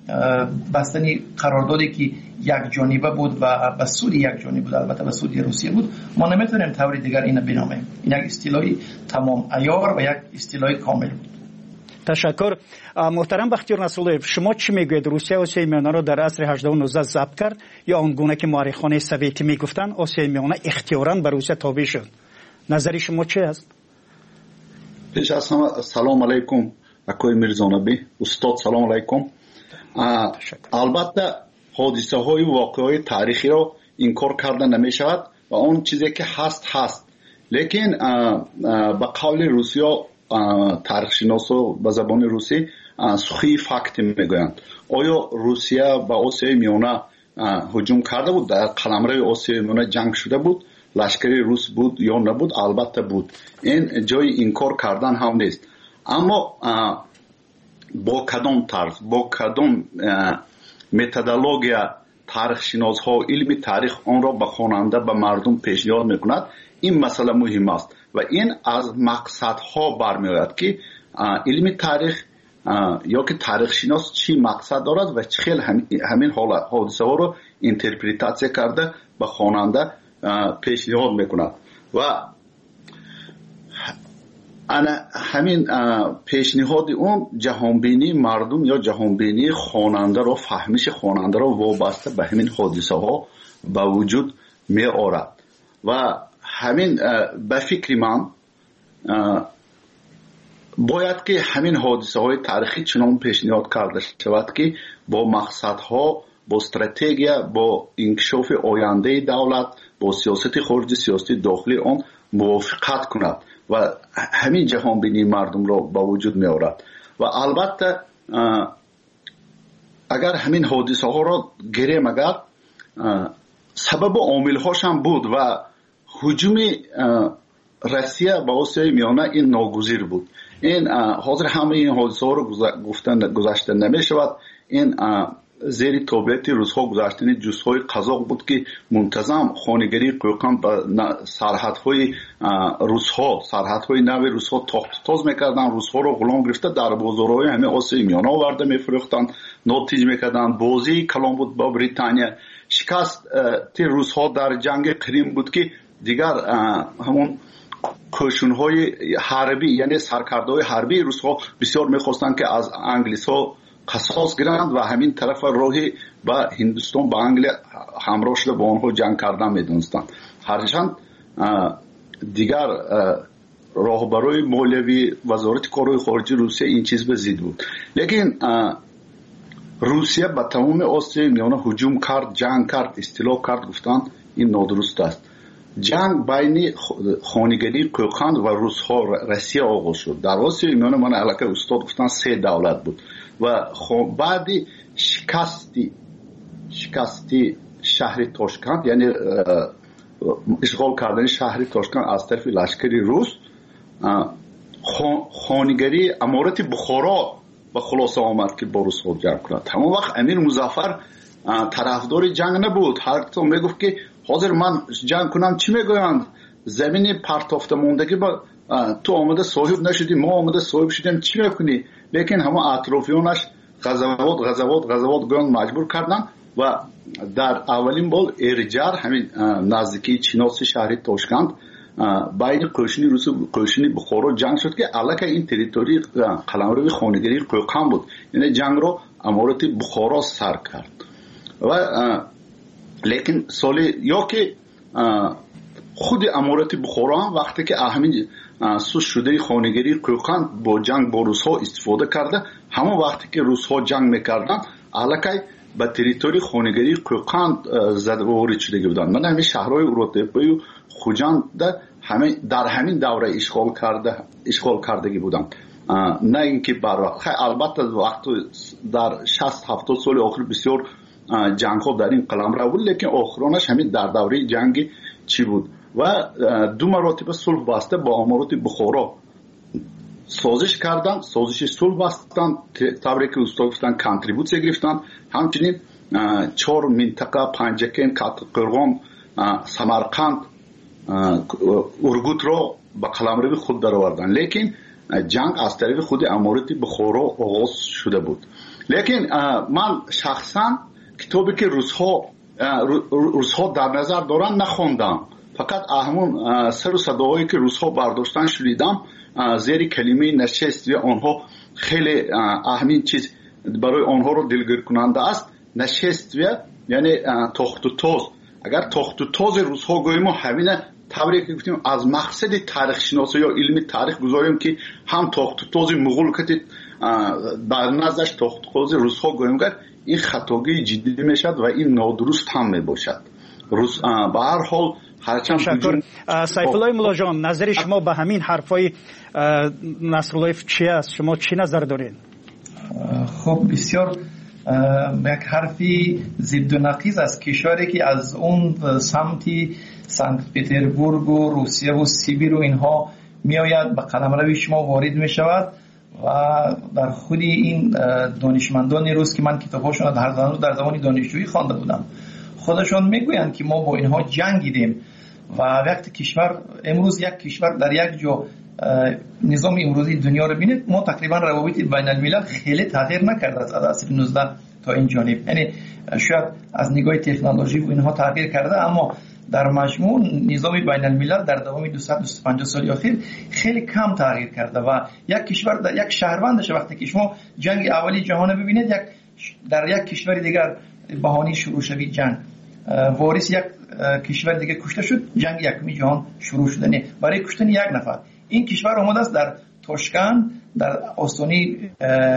بستنی قراردادی که یک جانبه بود و به سود یک جانبه بود، البته به سود روسیه بود، ما نمیتونیم طوری دیگر اینو بنامیم. این یک اصطلاحی تمام عیار و یک اصطلاحی کامل بود. تشکر. محترم بختیار نصراللهیف، شما چی میگوید؟ روسیه آسیای میانه را در عصر هجدهم و نوزدهم ضبط کرد یا آنگونه که مورخان سوویتی میگفتن آسیای میانه اختیاراً به روسیه تابع شد؟ نظر شما چی است؟ پیش از همه سلام علیکم اکوی میرزانبی استاد، سلام علیکم. البته حادثه های واقعی تاریخی رو انکار کرده نمی شود و اون چیزی که هست هست، لیکن به قول روسیه تاریخ شناسا به زبان روسی سخی فکت میگویند. آیا روسیه به آسیای میانه هجوم کرده بود؟ در قلمرو آسیای میانه جنگ شده بود؟ لشکری روس بود یا نبود؟ البته بود. این جای انکار کردن هم نیست. اما با کدام طرز، با کدام متدولوژیا تاریخ شناس ها علم تاریخ آن را به خواننده به مردم پیشنهاد میکند، این مسئله مهم است و این از مقصد ها برمیآید که علم تاریخ یا که تاریخ شناس چی مقصد دارد و چه خیلی همین حادثه ها رو اینترپریتاسیون کرده به خواننده پیشنهاد میکند. و انا همین پیشنهاد اون جهانبینی مردم یا جهانبینی خواننده رو، فهمش خواننده رو وابسته به همین حادثه ها به وجود می آورد و همین به فکر من باید که همین حادثه های تاریخی چنان پیشنهاد کرده شود که با مقصد ها، با استراتژی، با انکشاف آینده دولت، با سیاست خارجی، سیاست داخلی آن موافقت کند و همین جهان بینی مردم را با وجود می آورد. و البته اگر همین حادثه ها را گیریم، اگر سبب عامل هاش هم بود و هجوم روسیه به آسیای میانه این ناگزیر بود. این حاضر همه این حادثه ها رو گفتن گذاشته نمی شود. این زیر تابعیت روزها گذاشتن جزهای قزاق بود که منتظم خانگری قوقان به سرحدهای روزها، سرحدهای نو روزها تاخت تاز میکردن، روزها رو غلام گرفته در بازارهای همه آسیای میانه آورده میفروختن، ناتیج میکردن. بازی کلام بود با بریتانیا. شکست تی روزها در جنگ کریم بود که دیگر همون کوشش‌های حربی، یعنی سرکردهای حربی روزها بسیار میخواستند که از انگلیس ها قصاص گیرند و همین طرف راهی به هندوستان، به انگلیس همراه شده با آنها جنگ کردن میدونستند. هرچند دیگر راهبرای مولوی وزارت کارهای خارجی روسیه این چیز به ضد بود، لیکن روسیه به تمام آسیای میانه هجوم کرد، جنگ کرد، استیلا کرد. گفتن این نادرست است. جنگ بین خانگری قوقند و روسها روسیه آغاز شد. در آسیای میانه من علاقه استاد گفتن سه دولت بود و بعد شکستی شکستی شهر تاشکند، یعنی اشغال کردن شهر تاشکند از طرف لشکری روس، خانگری امارت بخارا به خلاصه آمد که با روسها جنگ کند. همون وقت امیر مظفر طرفدار جنگ نبود. هر تو میگفت که حاضر من جنگ کنم چی میگویند، زمین پرتافته موندگی با تو آمده صاحب نشدی، ما آمده صاحب شدیم، چی میکنی؟ لیکن همه اطرافیانش غزوات غزوات غزوات گویان مجبور کردن و در اولین بار ارجار همین نزدیکی چیناس شهر تاشکند بین قوشنی روس و قوشنی بخارا جنگ شد که علاقه این تریتوری قلمرو خانگری قوقان بود. یعنی جنگ رو امارت بخارا سر کرد و لیکن سال یا که خود امارت بخارا هم وقتی که همین سوس شده خانگری قوقان با جنگ با روس ها استفاده کرده، همون وقتی که روس ها جنگ میکردن علاقه به تریتوری خانگری قوقان زد و وارد شده بودن. من همین شهرهای اورتپایی و خوجند همین در همین دوره اشغال کرده اشغال کردگی بودن، نه اینکه بر وقت. البته وقت در شصت هفتاد سال آخر بسیار جنگ ها در این قلمرو بود، لیکن آخرانش همین در دوره جنگ چی بود و دو مراتب صلح بسته با امارات بخارا سازش کردن، سازش صلح بستن، طوری که استاد گفتن کانتریبوت گرفتن. همچنین چهار منطقه پنجکین، قرغان، سمرقند، ارگوت را به قلمرو خود درآوردن. لیکن جنگ از طریق خود امارات بخارا آغاز شده بود. لیکن من شخصا کتابی که روزها روزها در نظر دارن نخوندم، فقط همون سر و صداهایی که روزها برداشتن شنیدم. زیر کلمه نشست و آنها خیلی اهمین چیز برای آنها رو دلگیر کننده است. نشست و یعنی تخت و تاز. اگر تخت و تاز روزها گوییم همین طوری که گفتیم از مقصد تاریخ شناسی یا علم تاریخ گذاریم که هم تخت و تاز مغول که در نظرش تخت و تاز روزها گوییم گرد، این خطاگی جدی میشد و این نادرست هم میباشد. روز به هر حال تشکر. سیفالله مولا جان، نظر شما به همین حرفای نصرالله چی است؟ شما چی نظر دارین؟ خب بسیار یک حرفی ضد و نقیض است. کشوری که از اون سمتی سنت پتربورگ و روسیه و سیبیر و اینها میآید به قلمرو شما وارد می شود و در خود این دانشمندان روس که من کتاباشون در زمان در زمان دانشجویی خوانده بودم، خودشون میگویند که ما با اینها جنگیدیم و وقتی کشور امروز یک کشور در یک جا نظام امروزی دنیا رو بینید، ما تقریبا روابط بین الملل خیلی تغییر نکرده از عصر نوزدهم تا این جانب. یعنی شاید از نگاه تکنولوژی و اینها تغییر کرده، اما در مجموع نظام بین الملل در دوام دویست و بیست و پنج سال اخیر خیلی کم تغییر کرده و یک کشور در یک شهروندش وقتی که شما جنگ اولی جهان ببینید یک در یک کشور دیگر بهانه شروع شوید جنگ وارث یک کشور دیگه کشته شد جنگ یکمی جهان شروع شد نه برای کشتن یک نفر این کشور آمده است در توشکن در آستانه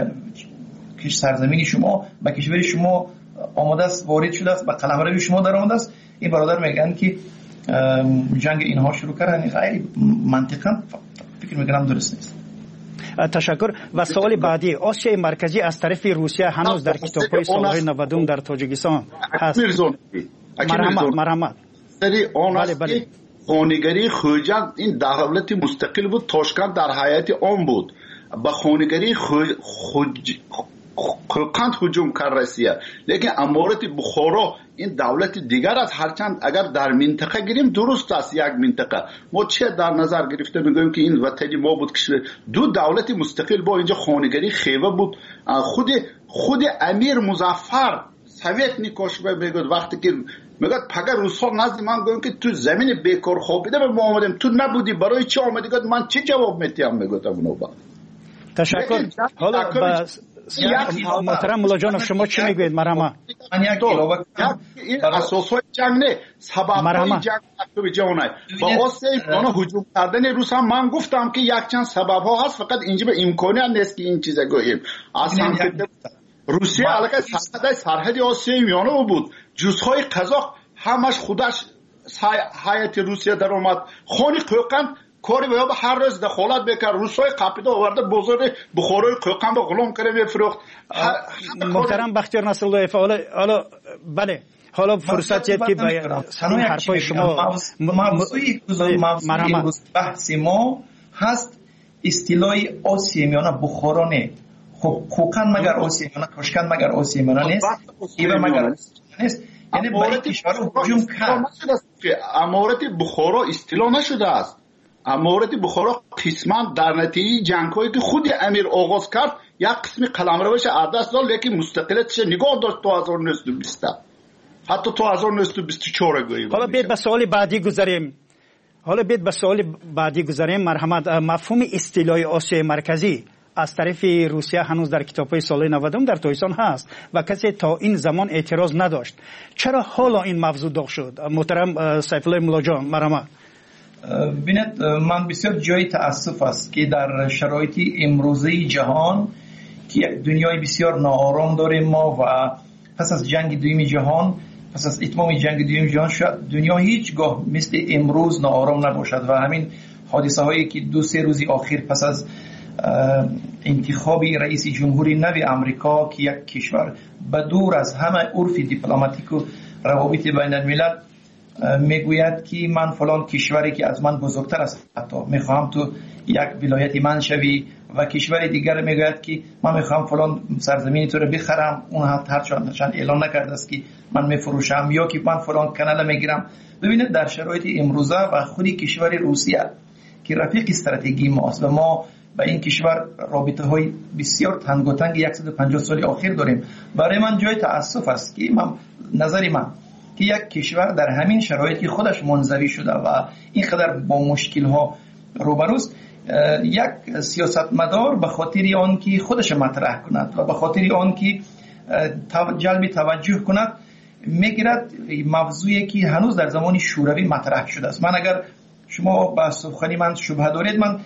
کش سرزمین شما به کشور شما آمده است وارد شده است به قلمرو شما در آمده است این برادر میگن که جنگ اینها شروع کردن غیر منطقا فکر میکنم درست نیست. تشکر. و سوال بعدی آسیای مرکزی از طرف روسیه هنوز در کتاب‌های سالهای نود در تاجیکستان هست. مرحمت مرحمت سری آن است که خانگری خوجند این دولت مستقل بود تاشکند در حیات عام بود به خانگری خوج قند هجوم کرد روسیه لیکن امارت بخارا این دولت دیگر است هرچند اگر در منطقه گیریم درست است یک منطقه ما چه در نظر گرفته میگویم که این وطنی ما بود که دو دولت مستقل با اینجا خانگری خیوه بود خود خود امیر مظفر سویت نیکوشبه میگود وقتی که میگد پگه روسا نزد من گویم که تو زمین بیکار خوابیده به ما آمدیم تو نبودی برای چی آمدی گفت من چه جواب میتیم میگفتم اونو با تشکر. حالا بس محترم مولا جان شما چی میگوید مرحمت؟ این اساسای جنگ نه سبب‌های جنگ به جهان با واسه اونا هجوم کردن روس هم من گفتم که یک چند سبب ها هست فقط اینجا به امکانی نیست که این چیزا گوییم اصلا روسیه علاقه سرحد سرحد آسیای میانه بود جزهای قزاق همش خودش هیئت روسیه در اومد خانی قوقند کاری باید هر روز دخالت بکرد روسای قاپیدا آورده بازار بخارای قوقند با غلام کرده میفروخت. محترم بختیار نصرالله حالا حالا بله حالا فرصتیه که به همین حرفای شما موضوعی موضوعی بحث ما هست اصطلاح آسیای میانه بخارا نه خب قوقند مگر آسیای میانه تاشکند مگر آسیای میانه نیست ایوه مگر نیست یعنی برای کشور هجوم کرد امارت بخارا اصطلاح نشده است امارت بخارا قسما در نتیجه جنگ‌هایی که خود امیر آغاز کرد یک قسم قلمروش عدس داد لیکن مستقلیتش نگاه داشت تا هزار و نهصد و بیست حتی تا هزار و نهصد و بیست و چهار گویی. حالا بیاید به سوال بعدی گذاریم حالا بیاید به سوال بعدی گذاریم مرحمت مفهوم اصطلاح آسیای مرکزی از طرف روسیه هنوز در کتاب‌های سال نود در تاجیکستان هست و کسی تا این زمان اعتراض نداشت چرا حالا این موضوع داغ شد؟ محترم سیف الله مولا جان مرحمت. ببینید من بسیار جای تأسف است که در شرایط امروزی جهان که یک دنیای بسیار ناآرام داریم ما و پس از جنگ دوم جهان پس از اتمام جنگ دوم جهان شاید دنیا هیچگاه مثل امروز ناآرام نباشد و همین حادثه هایی که دو سه روزی آخر پس از انتخاب رئیس جمهوری نو امریکا که یک کشور بدور از همه عرف دیپلماتیک و روابط بین الملل میگوید که من فلان کشوری که از من بزرگتر است حتی میخوام تو یک ولایت من شوی و کشور دیگر میگوید که من میخوام فلان سرزمینی تو رو بخرم اون هر چند اعلان نکرده است که من میفروشم یا که من فلان کانال میگیرم. ببینید در شرایط امروزه و خودی کشور روسیه که رفیق استراتژی ماست و ما با این کشور رابطه های بسیار تنگاتنگ صد و پنجاه سال اخیر داریم برای من جای تأسف است که من نظری من که یک کشور در همین شرایطی خودش منزوی شده و اینقدر با مشکل ها روبروست یک سیاستمدار به خاطر آن که خودش مطرح کند و به خاطر آن که جلب توجه کند میگیرد موضوعی که هنوز در زمان شوروی مطرح شده است. من اگر شما با سخنی من شبهه دارید من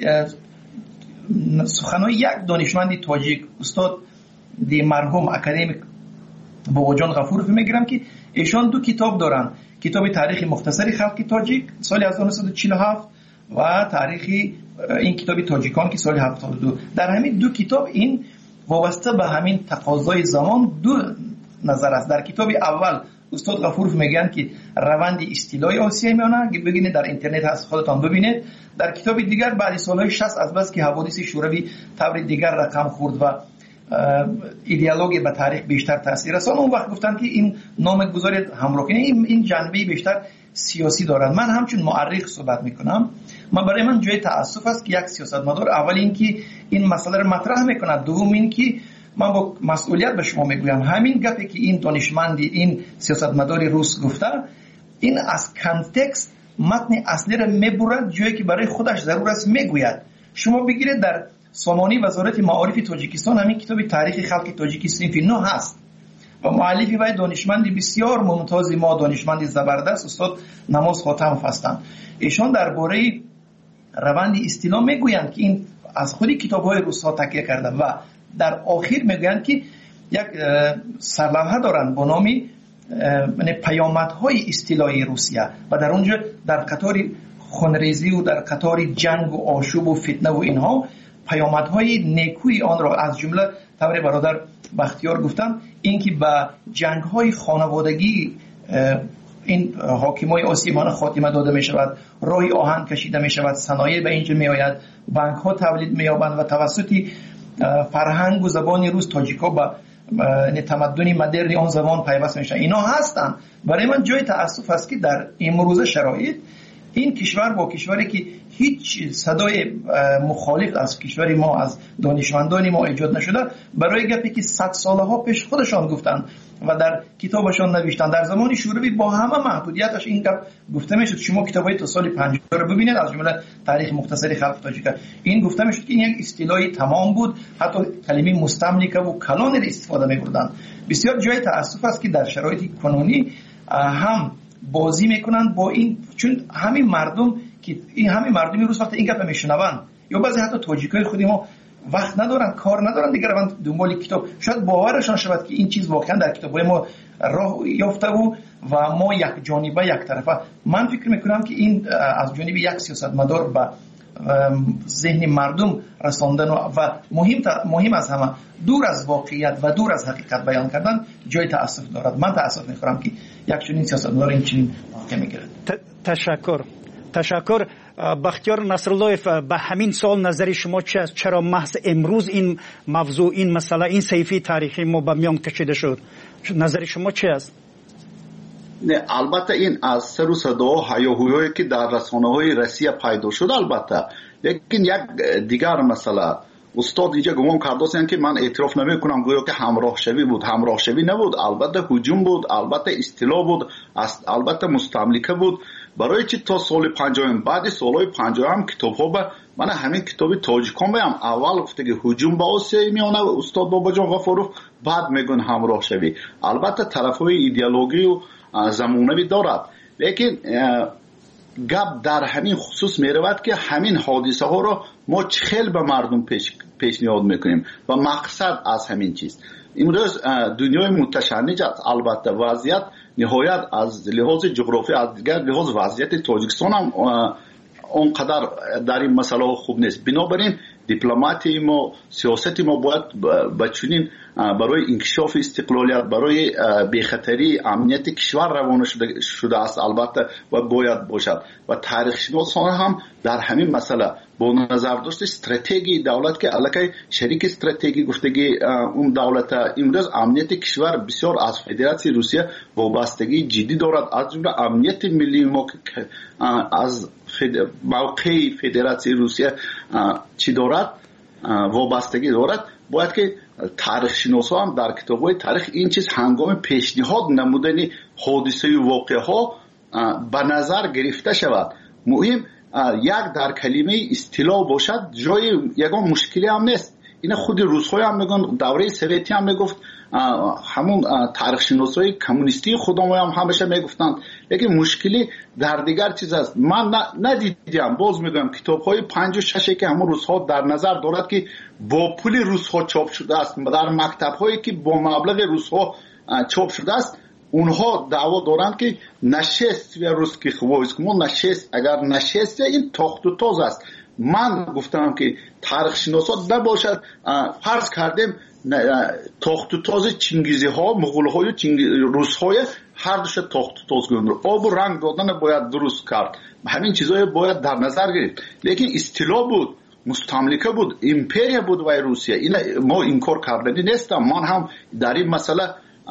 سخنهای یک دانشمند تاجیک استاد دی مرحوم اکادمیک باباجان غفورов میگیرم که ایشان دو کتاب دارن کتاب تاریخ مختصری خلق تاجیک سال هزار و نهصد و چهل و هفت و تاریخ این کتاب تاجیکان که سال هفتاد و دو در همین دو کتاب این وابسته به همین تقاضای زمان دو نظر است. در کتاب اول استاد غفورов میگن که روند اصطلاح آسیای میانه ببینید در اینترنت هست خودتان ببینید. در کتاب دیگر بعد سالهای شصت از بس که حوادث شوروی طور دیگر رقم خورد و ایدئولوژی به تاریخ بیشتر تاثیر رساند اون وقت گفتن که این نام گذاری همراه کنه این این جنبه بیشتر سیاسی دارد. من همچون مورخ صحبت میکنم من برای من جای تأسف است که یک سیاستمدار اول این که این مسئله رو مطرح میکنه دوم این که من با مسئولیت به شما میگویم همین گپی که این دانشمندی این سیاستمدار روس گفته این از کانتکست متن اصلی را میبرد جایی که برای خودش ضرور است میگوید. شما بگیرید در سامانه وزارت معارف تاجیکستان همین کتاب تاریخ خلق تاجیکستان فی نو هست و مؤلفی و دانشمندی بسیار ممتاز ما، دانشمندی زبردست، استاد نماز خاتمов هستند. ایشان درباره روند استیلا میگویند که این از خودی کتاب‌های روس‌ها تکیه کرده و در آخر میگویند که یک سرلوحه دارند با نام یعنی پیامدهای استیلای روسیه و در اونجا در قطار خونریزی و در قطار جنگ و آشوب و فتنه و اینها پیامدهای نیکوی آن را از جمله طور برادر بختیار گفتن، اینکه به جنگ‌های خانوادگی این حاکمای آسیمان خاتمه داده می شود، راه آهن کشیده می شود، صنایع به اینجا می آید، بانک ها تولید می یابند و توسط فرهنگ و زبان روس تاجیکا به تمدن مدرن آن زمان پیوست می شود. اینا هستند. برای من جای تأسف است که در امروز شرایط این کشور با کشوری که هیچ صدای مخالف از کشور ما، از دانشمندان ما ایجاد نشده، برای گپی که صد ساله ها پیش خودشان گفتند و در کتابشان نوشتن، در زمان شوروی با همه محدودیتش این گپ گفته میشد. شما کتابای تا سال پنجاه رو ببینید، از جمله تاریخ مختصر خلق تاجیکستان، این گفته میشد که این یک اصطلاحی تمام بود، حتی کلمه مستملکه و کلان را استفاده می‌کردند. بسیار جای تأسف است که در شرایط کنونی هم بازی میکنند با این، چون همین مردم که این همین مردمی روز وقت این گپ میشنوند یا بعضی حتی تاجیکای خودی ما وقت ندارن، کار ندارن دیگه، روند دنبال کتاب، شاید باورشان شود که این چیز واقعا در کتابای ما راه یافته و و ما یک جانبه یک طرفه. من فکر میکنم که این از جانب یک سیاستمدار به ذهن مردم رساندن و مهم مهم از همه دور از واقعیت و دور از حقیقت بیان کردن جای تأسف دارد. من تأسف میخورم که یک چنین سیاستمدار این چنین واقع میگیرد. تشکر. تشکر. بختیار نصراللهیف، به همین سال نظر شما چی است؟ چرا محض امروز این موضوع، این مسئله، این صحیفه تاریخی ما به میان کشیده شد؟ نظر شما چی است؟ نه، البته این از سر و صدا و هیاهویی که در رسانه‌های روسیه پیدا شد البته، لیکن یک دیگر مسئله استاد اینجا گمان کرده که من اعتراف نمی کنم گویا که همراه شوی بود. همراه شوی نبود، البته هجوم بود، البته استیلا بود، البته مستملکه بود. برای چی تا سال پنجاه بعد سالهای پنجاه هم کتاب ها به من همین کتابی تاجیکان بیم اول گفته که هجوم به آسیای میانه استاد بابا جان غفاروف، بعد میگن همراه شوی. البته طرف های ایدئولوژی و زمانوی دارد، لیکن گپ در همین خصوص میرود که همین حادثه ها را ما چخیل به مردم پیش پیشنهاد میکنیم و مقصد از همین چیز امروز دنیای متشنج است. البته وضعیت نهایت از لحاظ جغرافی، از دیگر لحاظ وضعیت تاجیکستان هم اونقدر در این مسئله خوب نیست. بنابراین دیپلماتی ما، سیاستی ما باید بچونین برای انکشاف استقلالیت، برای بیخطری امنیت کشور روانه شده, شده است البته و باید باشد. و تاریخ شناسان هم در همین مسئله با نظر داشت استراتژی دولت که علاقه شریک استراتژی گفتگی اون دولت امروز امنیت کشور بسیار از فدراسیون روسیه وابستگی جدی دارد، از جمله امنیت ملی ما از موقع فدراسیون روسیه چی دارد وابستگی دارد. باید که تاریخ شناسان هم در کتاب‌های تاریخ این چیز هنگام پیشنهاد نمودن حادثه و واقعه ها به نظر گرفته شود. مهم یک در کلمه اصطلاح باشد، جای یگان مشکلی هم نیست. این خود روس‌ها هم میگن، دوره سوویتی هم میگفت، همون تاریخ شناسای کمونیستی خودمون هم همیشه میگفتند. لیکن مشکلی در دیگر چیز است. من ندیدم، باز میگم کتاب‌های پنج و شش که همون روس‌ها در نظر دارد که با پول روس‌ها چاپ شده است، در مکتب‌هایی که با مبلغ روس‌ها چاپ شده است، اونها دعوا دارند که نشست و روسکی خوایسکمون نشست، اگر نشست این تاخت و تاز است. من گفتم که تاریخ شناسات نباشد، فرض کردیم تاخت و تاز چنگیزی ها، مغول های و روس های هر دوش تاخت و تاز گذاشتن. آب و رنگ دادن باید درست کرد، همین چیزهای باید در نظر گرفت. لیکن اصطلاح بود، مستملکه بود، امپریا بود و روسیه. این ما انکار کردنی نیستم، من هم در این مسئله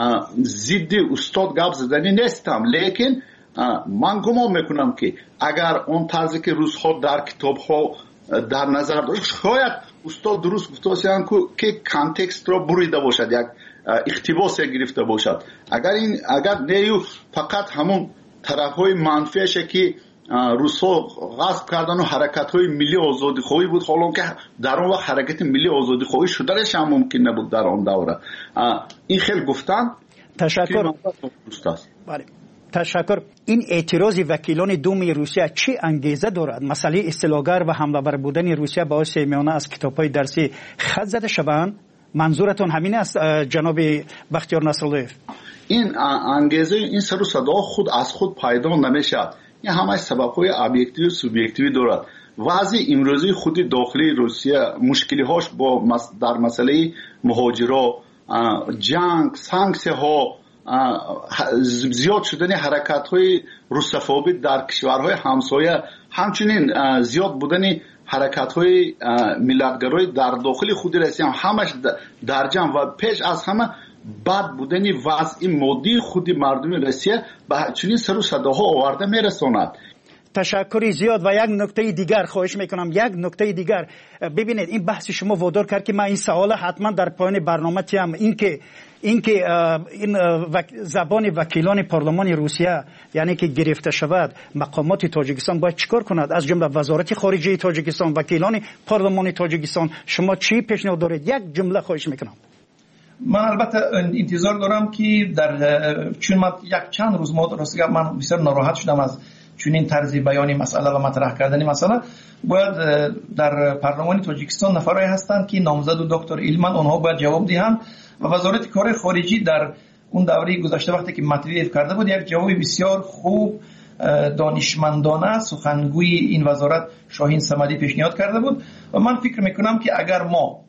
ضد استاد گپ زدنی نیستم. لیکن من گمان میکنم که اگر اون طرزی که روس ها در کتاب ها در نظر داشت، شاید استاد درست گفته باشند که کانتکست را بریده باشد، یک اقتباس گرفته باشد. اگر این اگر نیو فقط همون طرفهای منفیش که روسا غصب کردن و حرکت های ملی آزادی خواهی بود، حالا که در اون وقت حرکت ملی آزادی خواهی شدنش هم ممکن نبود در اون دوره. این خیلی گفتن. تشکر. بله. تشکر. این اعتراض وکیلان دوم روسیه چه انگیزه دارد؟ مسئله اصطلاحگر و حمله بودن روسیه باعث میانه از کتاب‌های درسی خط زده شوند؟ منظورتون همین است جناب بختیار نصرالله؟ این انگیزه، این سر و صدا خود از خود پیدا نمیشد. این همه سبب‌های ابجکتیو و سوبژکتیو دارد. وضع امروزی خود داخلی روسیه مشکلی هاش با در مسئله مهاجرا، جنگ، سانکسیه ها، زیاد شدن حرکت های روسفوبی در کشورهای همسایه، همچنین زیاد بودن حرکت های ملتگرای در داخل خود روسیه همش در جمع و پیش از همه بد بودن وضع مادی خود مردم روسیه به چنین سر و صداها آورده میرساند. تشکری زیاد. و یک نکته دیگر خواهش میکنم، یک نکته دیگر. ببینید این بحث شما وادار کرد که من این سوال حتما در پایان برنامه تیم، این که این که این زبان وکیلان پارلمان روسیه یعنی که گرفته شود، مقامات تاجیکستان باید چیکار کند؟ از جمله وزارت خارجه تاجیکستان، وکیلان پارلمان تاجیکستان، شما چی پیشنهاد دارید؟ یک جمله خواهش میکنم. من البته انتظار دارم که در چون ما یک چند روز ما راستش من بسیار ناراحت شدم از چون این طرز بیانی مسئله و مطرح کردن مسئله. باید در پارلمان تاجیکستان نفرایی هستند که نامزد و دکتر ایلمن، اونها باید جواب دهند و وزارت کار خارجی در اون دوره گذشته وقتی که مطرح کرده بود یک جواب بسیار خوب دانشمندانه سخنگوی این وزارت شاهین صمدی پیشنهاد کرده بود و من فکر میکنم که اگر ما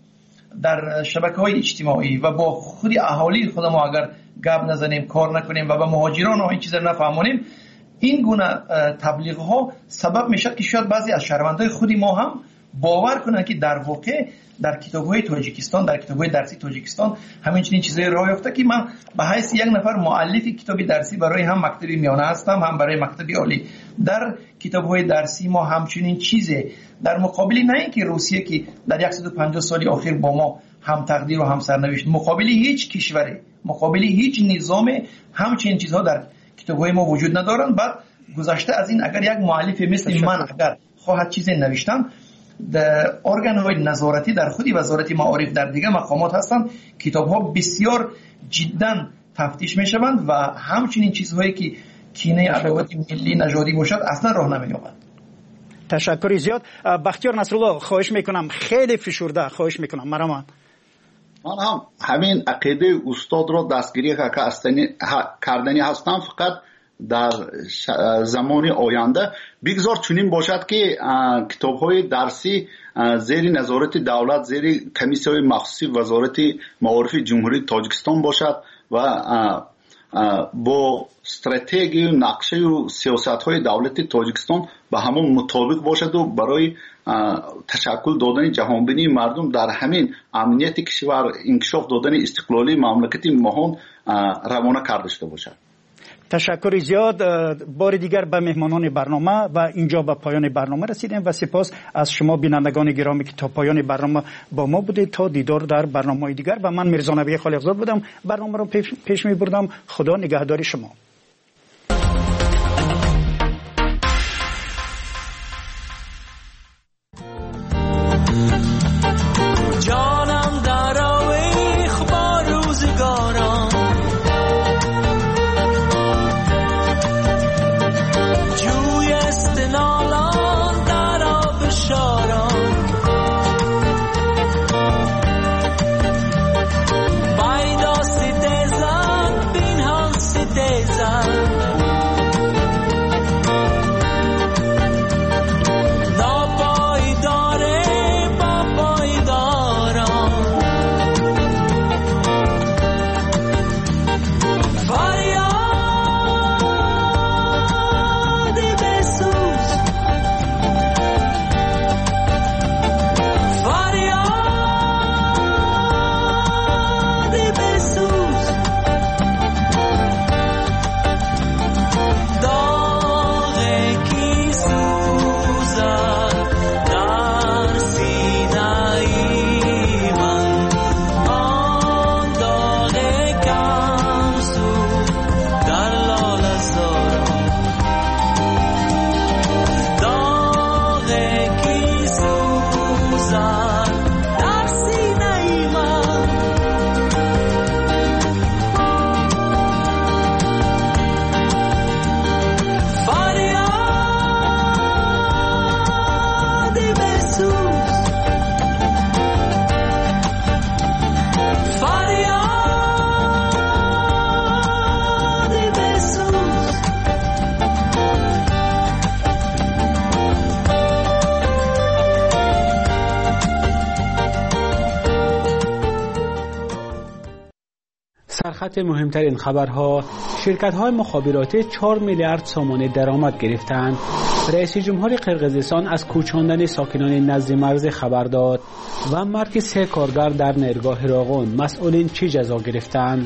در شبکه‌های اجتماعی و با خود اهالی خود ما اگر گپ نزنیم، کار نکنیم و به مهاجران ها این چیزا نفهمونیم، این گونه تبلیغ ها سبب میشه که شاید بعضی از شهروندای خودی ما هم باور کنن که در واقع در کتاب‌های تاجیکستان، در کتاب‌های درسی تاجیکستان همین چنین چیزایی راه یافته که من به حیث یک نفر مؤلف کتاب درسی برای هم مکتب میانه هستم، هم برای مکتب عالی. در کتاب‌های درسی ما همچنین چیزه در مقابل نه اینکه روسیه که در صد و پنجاه سال اخیر با ما هم تقدیر و هم سرنوشت، مقابل هیچ کشوری، مقابل هیچ نظام همچنین چیزها در کتاب‌های ما وجود ندارن. بعد گذشته از این اگر یک مؤلف مثل من اگر خواهد چیزی نوشتن، در ارگان‌های نظارتی در خودی وزارت معارف در دیگه مقامات هستند، کتاب‌ها بسیار جدا تفتیش می‌شوند و همچنین چیزهایی که کینه عداوت ملی نژادی باشد اصلا راه نمی‌یابد. تشکر زیاد. بختیار نصرالله خواهش میکنم، خیلی فشرده خواهش میکنم. مرحبا. من هم همین عقیده استاد را دستگیری کردنی هستم، فقط در زمان آینده بگذار چنین باشد که کتاب‌های درسی زیر نظارت دولت، زیر کمیسیون مخصوصی وزارت معارف جمهوری تاجیکستان باشد و با استراتژی و نقشه و سیاست‌های دولت تاجیکستان به همون مطابق باشد و برای تشکل دادن جهانبینی مردم در همین امنیت کشور، انکشاف دادن استقلالی مملکت مهان روانه کرده شده باشد. تشکر زیاد. بار دیگر به مهمانان برنامه و اینجا به پایان برنامه رسیدیم و سپاس از شما بینندگان گرامی که تا پایان برنامه با ما بودید. تا دیدار در برنامه دیگر و من میرزا نبی خالقزاد بودم، برنامه رو پیش, پیش می بردم. خدا نگهدار شما. جانم در آویخ با روزگاران، جوی استنالان در آب شاران، بیدا سیده زن بین هم سیده زن، سرخط مهمترین خبرها: شرکت‌های مخابراتی چهار میلیارد سومانی درآمد گرفتند. رئیس جمهور قرقیزستان از کوچاندن ساکنان نزد مرز خبر داد. و مرگ سه کارگر در نیرگاه راغون، مسئولین چه جزا گرفتند؟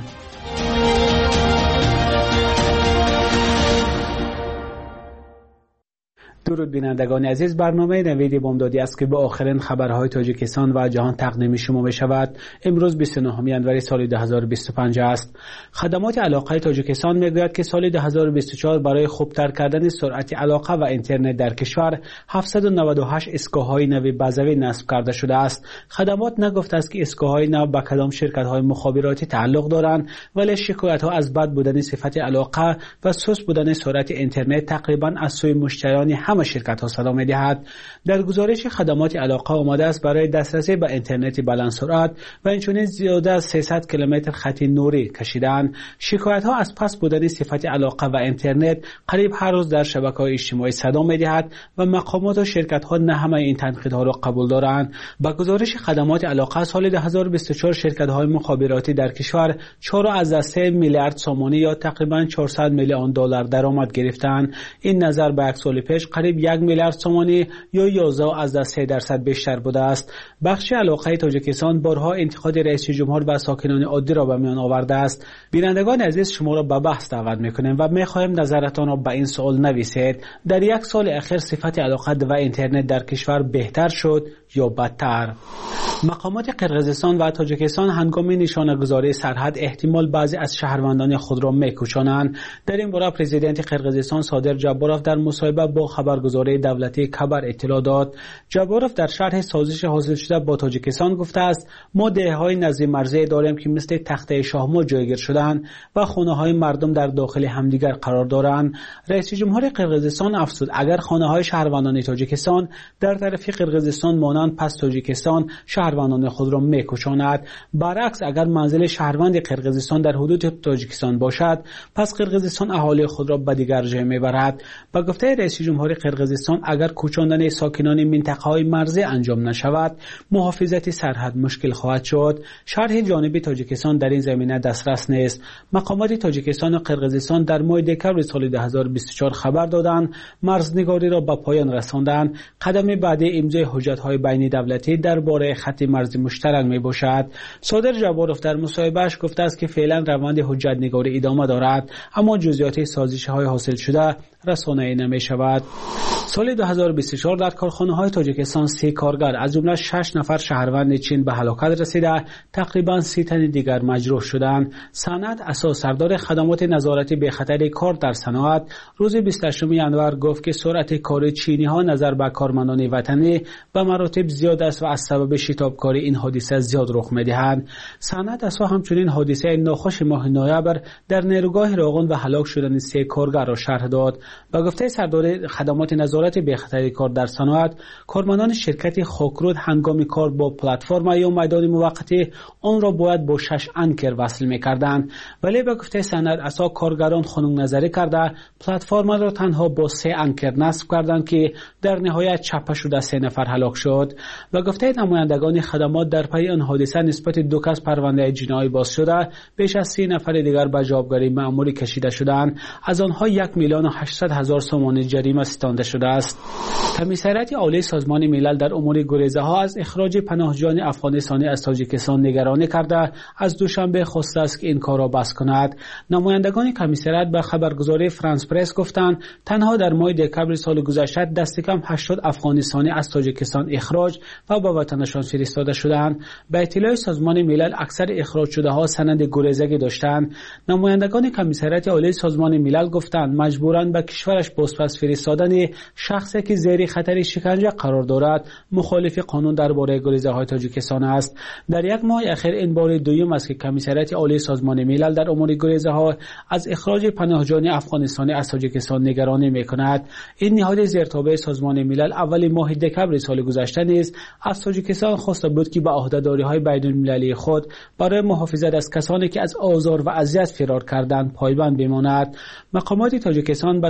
درود بینندگان عزیز، برنامه نوید بامدادی است که با آخرین خبرهای تاجیکستان و جهان تقدیم شما می شود. امروز بیست و نهم ینوری سال دو هزار و بیست و پنج است. خدمات علاقه تاجیکستان می گوید که سال دو هزار و بیست و چهار برای خوبتر کردن سرعت علاقه و اینترنت در کشور هفتصد و نود و هشت ایستگاه‌های نو بازوی نصب کرده شده است. خدمات نگفته است که ایستگاه‌های نو به کدام شرکت‌های مخابراتی تعلق دارند، ولی شکایت‌ها از بد بودن صفت علاقه و سست بودن سرعت اینترنت تقریباً از سوی مشتریان همه شرکت‌ها صدا می‌دهد. در گزارش خدمات علاقه آمده است برای دسترسی به اینترنت بلند سرعت و اینچنین زیاده از سیصد کیلومتر خط نوری کشیدن. شکایت‌ها از پس بودن صفت علاقه و اینترنت قریب هر روز در شبکه‌های اجتماعی صدا می‌دهد و مقامات و شرکت‌ها نه همه این تنقیدها را قبول دارند. با گزارش خدمات علاقه سال دو هزار و بیست و چهار شرکت‌های مخابراتی در کشور چهار از سه میلیارد سومانی یا تقریباً چهارصد میلیون دلار درآمد گرفتند. این نظر به یک سال پیش قریب یک میلیارد سومانی یا یازده از سه درصد بیشتر بوده است. بخش علاقه تاجیکستان بارها انتقاد رئیس جمهور و ساکنان عادی را به میان آورده است. بینندگان عزیز، شما را به بحث دعوت میکنیم و میخواهیم نظرتان را به این سوال نویسید: در یک سال اخیر صفت علاقه و اینترنت در کشور بهتر شد یا بدتر؟ مقامات قرقیزستان و تاجیکستان هنگام نشانه‌گذاری سرحد احتمال بعضی از شهروندان خود را میکشانند. در این باره پرزیدنت قرقیزستان صادر جباروف در مصاحبه با خبرگزاری دولتی خبر اطلاع داد. جباروف در شرح سازش حاصل شده با تاجیکستان گفته است: ما دهه‌های نزد مرزی داریم که مثل تخته شاهمو جایگیر شدند و خانه‌های مردم در داخل همدیگر قرار دارند. رئیس جمهور قرقیزستان افزود: اگر خانه‌های شهروندان تاجیکستان در طرف قرقیزستان مانند، پس تاجیکستان شهروندان خود را میکشاند. برعکس، اگر منزل شهروند قرقیزستان در حدود تاجیکستان باشد، پس قرقیزستان اهالی خود را به دیگر جای میبرد. با گفته رئیس جمهور قرقیزستان، اگر کوچاندن ساکنان منطقه‌های مرزی انجام نشود، محافظت سرحد مشکل خواهد شد. شرح جانبی تاجیکستان در این زمینه دسترس نیست. مقامات تاجیکستان و قرقیزستان در ماه دکمبر سال دو هزار و بیست و چهار خبر دادند مرزنگاری را به پایان رساندند. قدم بعدی امضای حجت‌های بین دولتی درباره خط مرزی مشترک می باشد. صادر جباروف در مصاحبهش گفته است که فعلا روند حجت نگاری ادامه دارد، اما جزئیات سازش‌های حاصل شده رسانه‌ای نمی شود. سال دو هزار و بیست و چهار در کارخانه‌های تاجیکستان سه کارگر از جمله شش نفر شهروند چین به هلاکت رسیده، تقریباً سی تن دیگر مجروح شدند. صنعت اساس سردار خدمات نظارت به خطر کار در صنعت روز بیست و هشتم ژانویه گفت که سرعت کار چینی‌ها نظر به کارمندان وطنی به مراتب زیاد است و از سبب شتابکاری این حادثه زیاد رخ می‌دهد. صنعت اساس همچنین حادثه ناخوش ماه نوامبر در نیروگاه راغون و هلاک شدن سه کارگر را شرح داد. با گفته سردار خدمات نظارت به خطر کار در صنعت، کارمندان شرکت خاکرود هنگام کار با پلتفرم یا میدان موقتی آن را باید با شش انکر وصل می‌کردند، ولی با گفته صنعت اساس کارگران خنک نظری کرده پلتفرم را تنها با سه انکر نصب کردند که در نهایت چپه شده سه نفر هلاک شد. و گفته نمایندگان خدمات در پی آن حادثه نسبت دو کس پرونده جنایی باز شده، بیش از سی نفر دیگر به جوابگری مأموری کشیده شدند. از آنها یک میلیون و هشتصد هزار سومان جریمه ستانده شده است. کمیسریت عالی سازمان ملل در امور گریزه ها از اخراج پناهجویان افغانستانی از تاجیکستان نگرانی کرده از دوشنبه خواسته است که این کار را بس کند. نمایندگان کمیسریت به خبرگزاری فرانس پرس گفتند تنها در ماه دکمبر سال گذشته دست کم هشتاد افغانستانی از تاجیکستان اخراج و به وطنشان فرستاده شدند. به اطلاع سازمان ملل اکثر اخراج شده ها سند گریزگی داشتند. نمایندگان کمیسریت عالی سازمان ملل گفتند مجبورند به کشورش بازپس فرستادن شخصی که زیر خطر شکنجه قرار دارد مخالف قانون درباره گریزه های تاجیکستان است. در یک ماه اخیر این بار دوم است که کمیسریت عالی سازمان ملل در امور گریزه ها از اخراج پناهجویان افغانستانی از تاجیکستان نگرانی میکند. این نهاد زیرتابع سازمان ملل اول ماه دکمبر سال گذشته نیز از تاجیکستان خواسته بود که به عهده‌داری‌های بین‌المللی خود برای محافظت از کسانی که از آزار و اذیت فرار کردند پایبند بماند. مقامات تاجیکستان به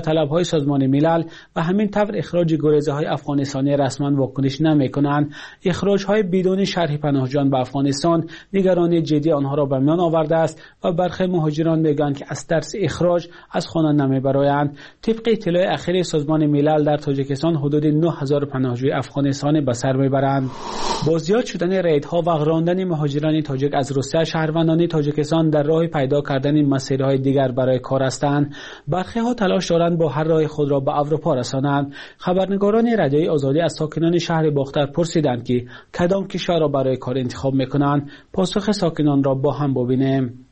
طلب‌های سازمان ملل و همین طور اخراج گریزه‌های افغانستانی رسما واکنش نمی‌کنند، اخراج‌های بدون شرح پناهجویان به افغانستان نگرانی جدی آنها را به میان آورده است و برخی مهاجران میگویند که از ترس اخراج از خانه نمیبرایند. طبق اطلاع اخیر سازمان ملل در تاجیکستان حدود نه هزار پناهجوی افغانستانی به سر میبرند. با زیاد شدن ریدها و راندن مهاجران تاجیک از روسیه، شهروندان تاجیکستان در راه پیدا کردن مسیرهای دیگر برای کار هستند. برخی ها تلاش دارند با هر راه خود را به اروپا رسانند. خبرنگاران رادیوی آزادی از ساکنان شهر باختر پرسیدند که کدام کشور را برای کار انتخاب میکنند. پاسخ ساکنان را با هم ببینیم.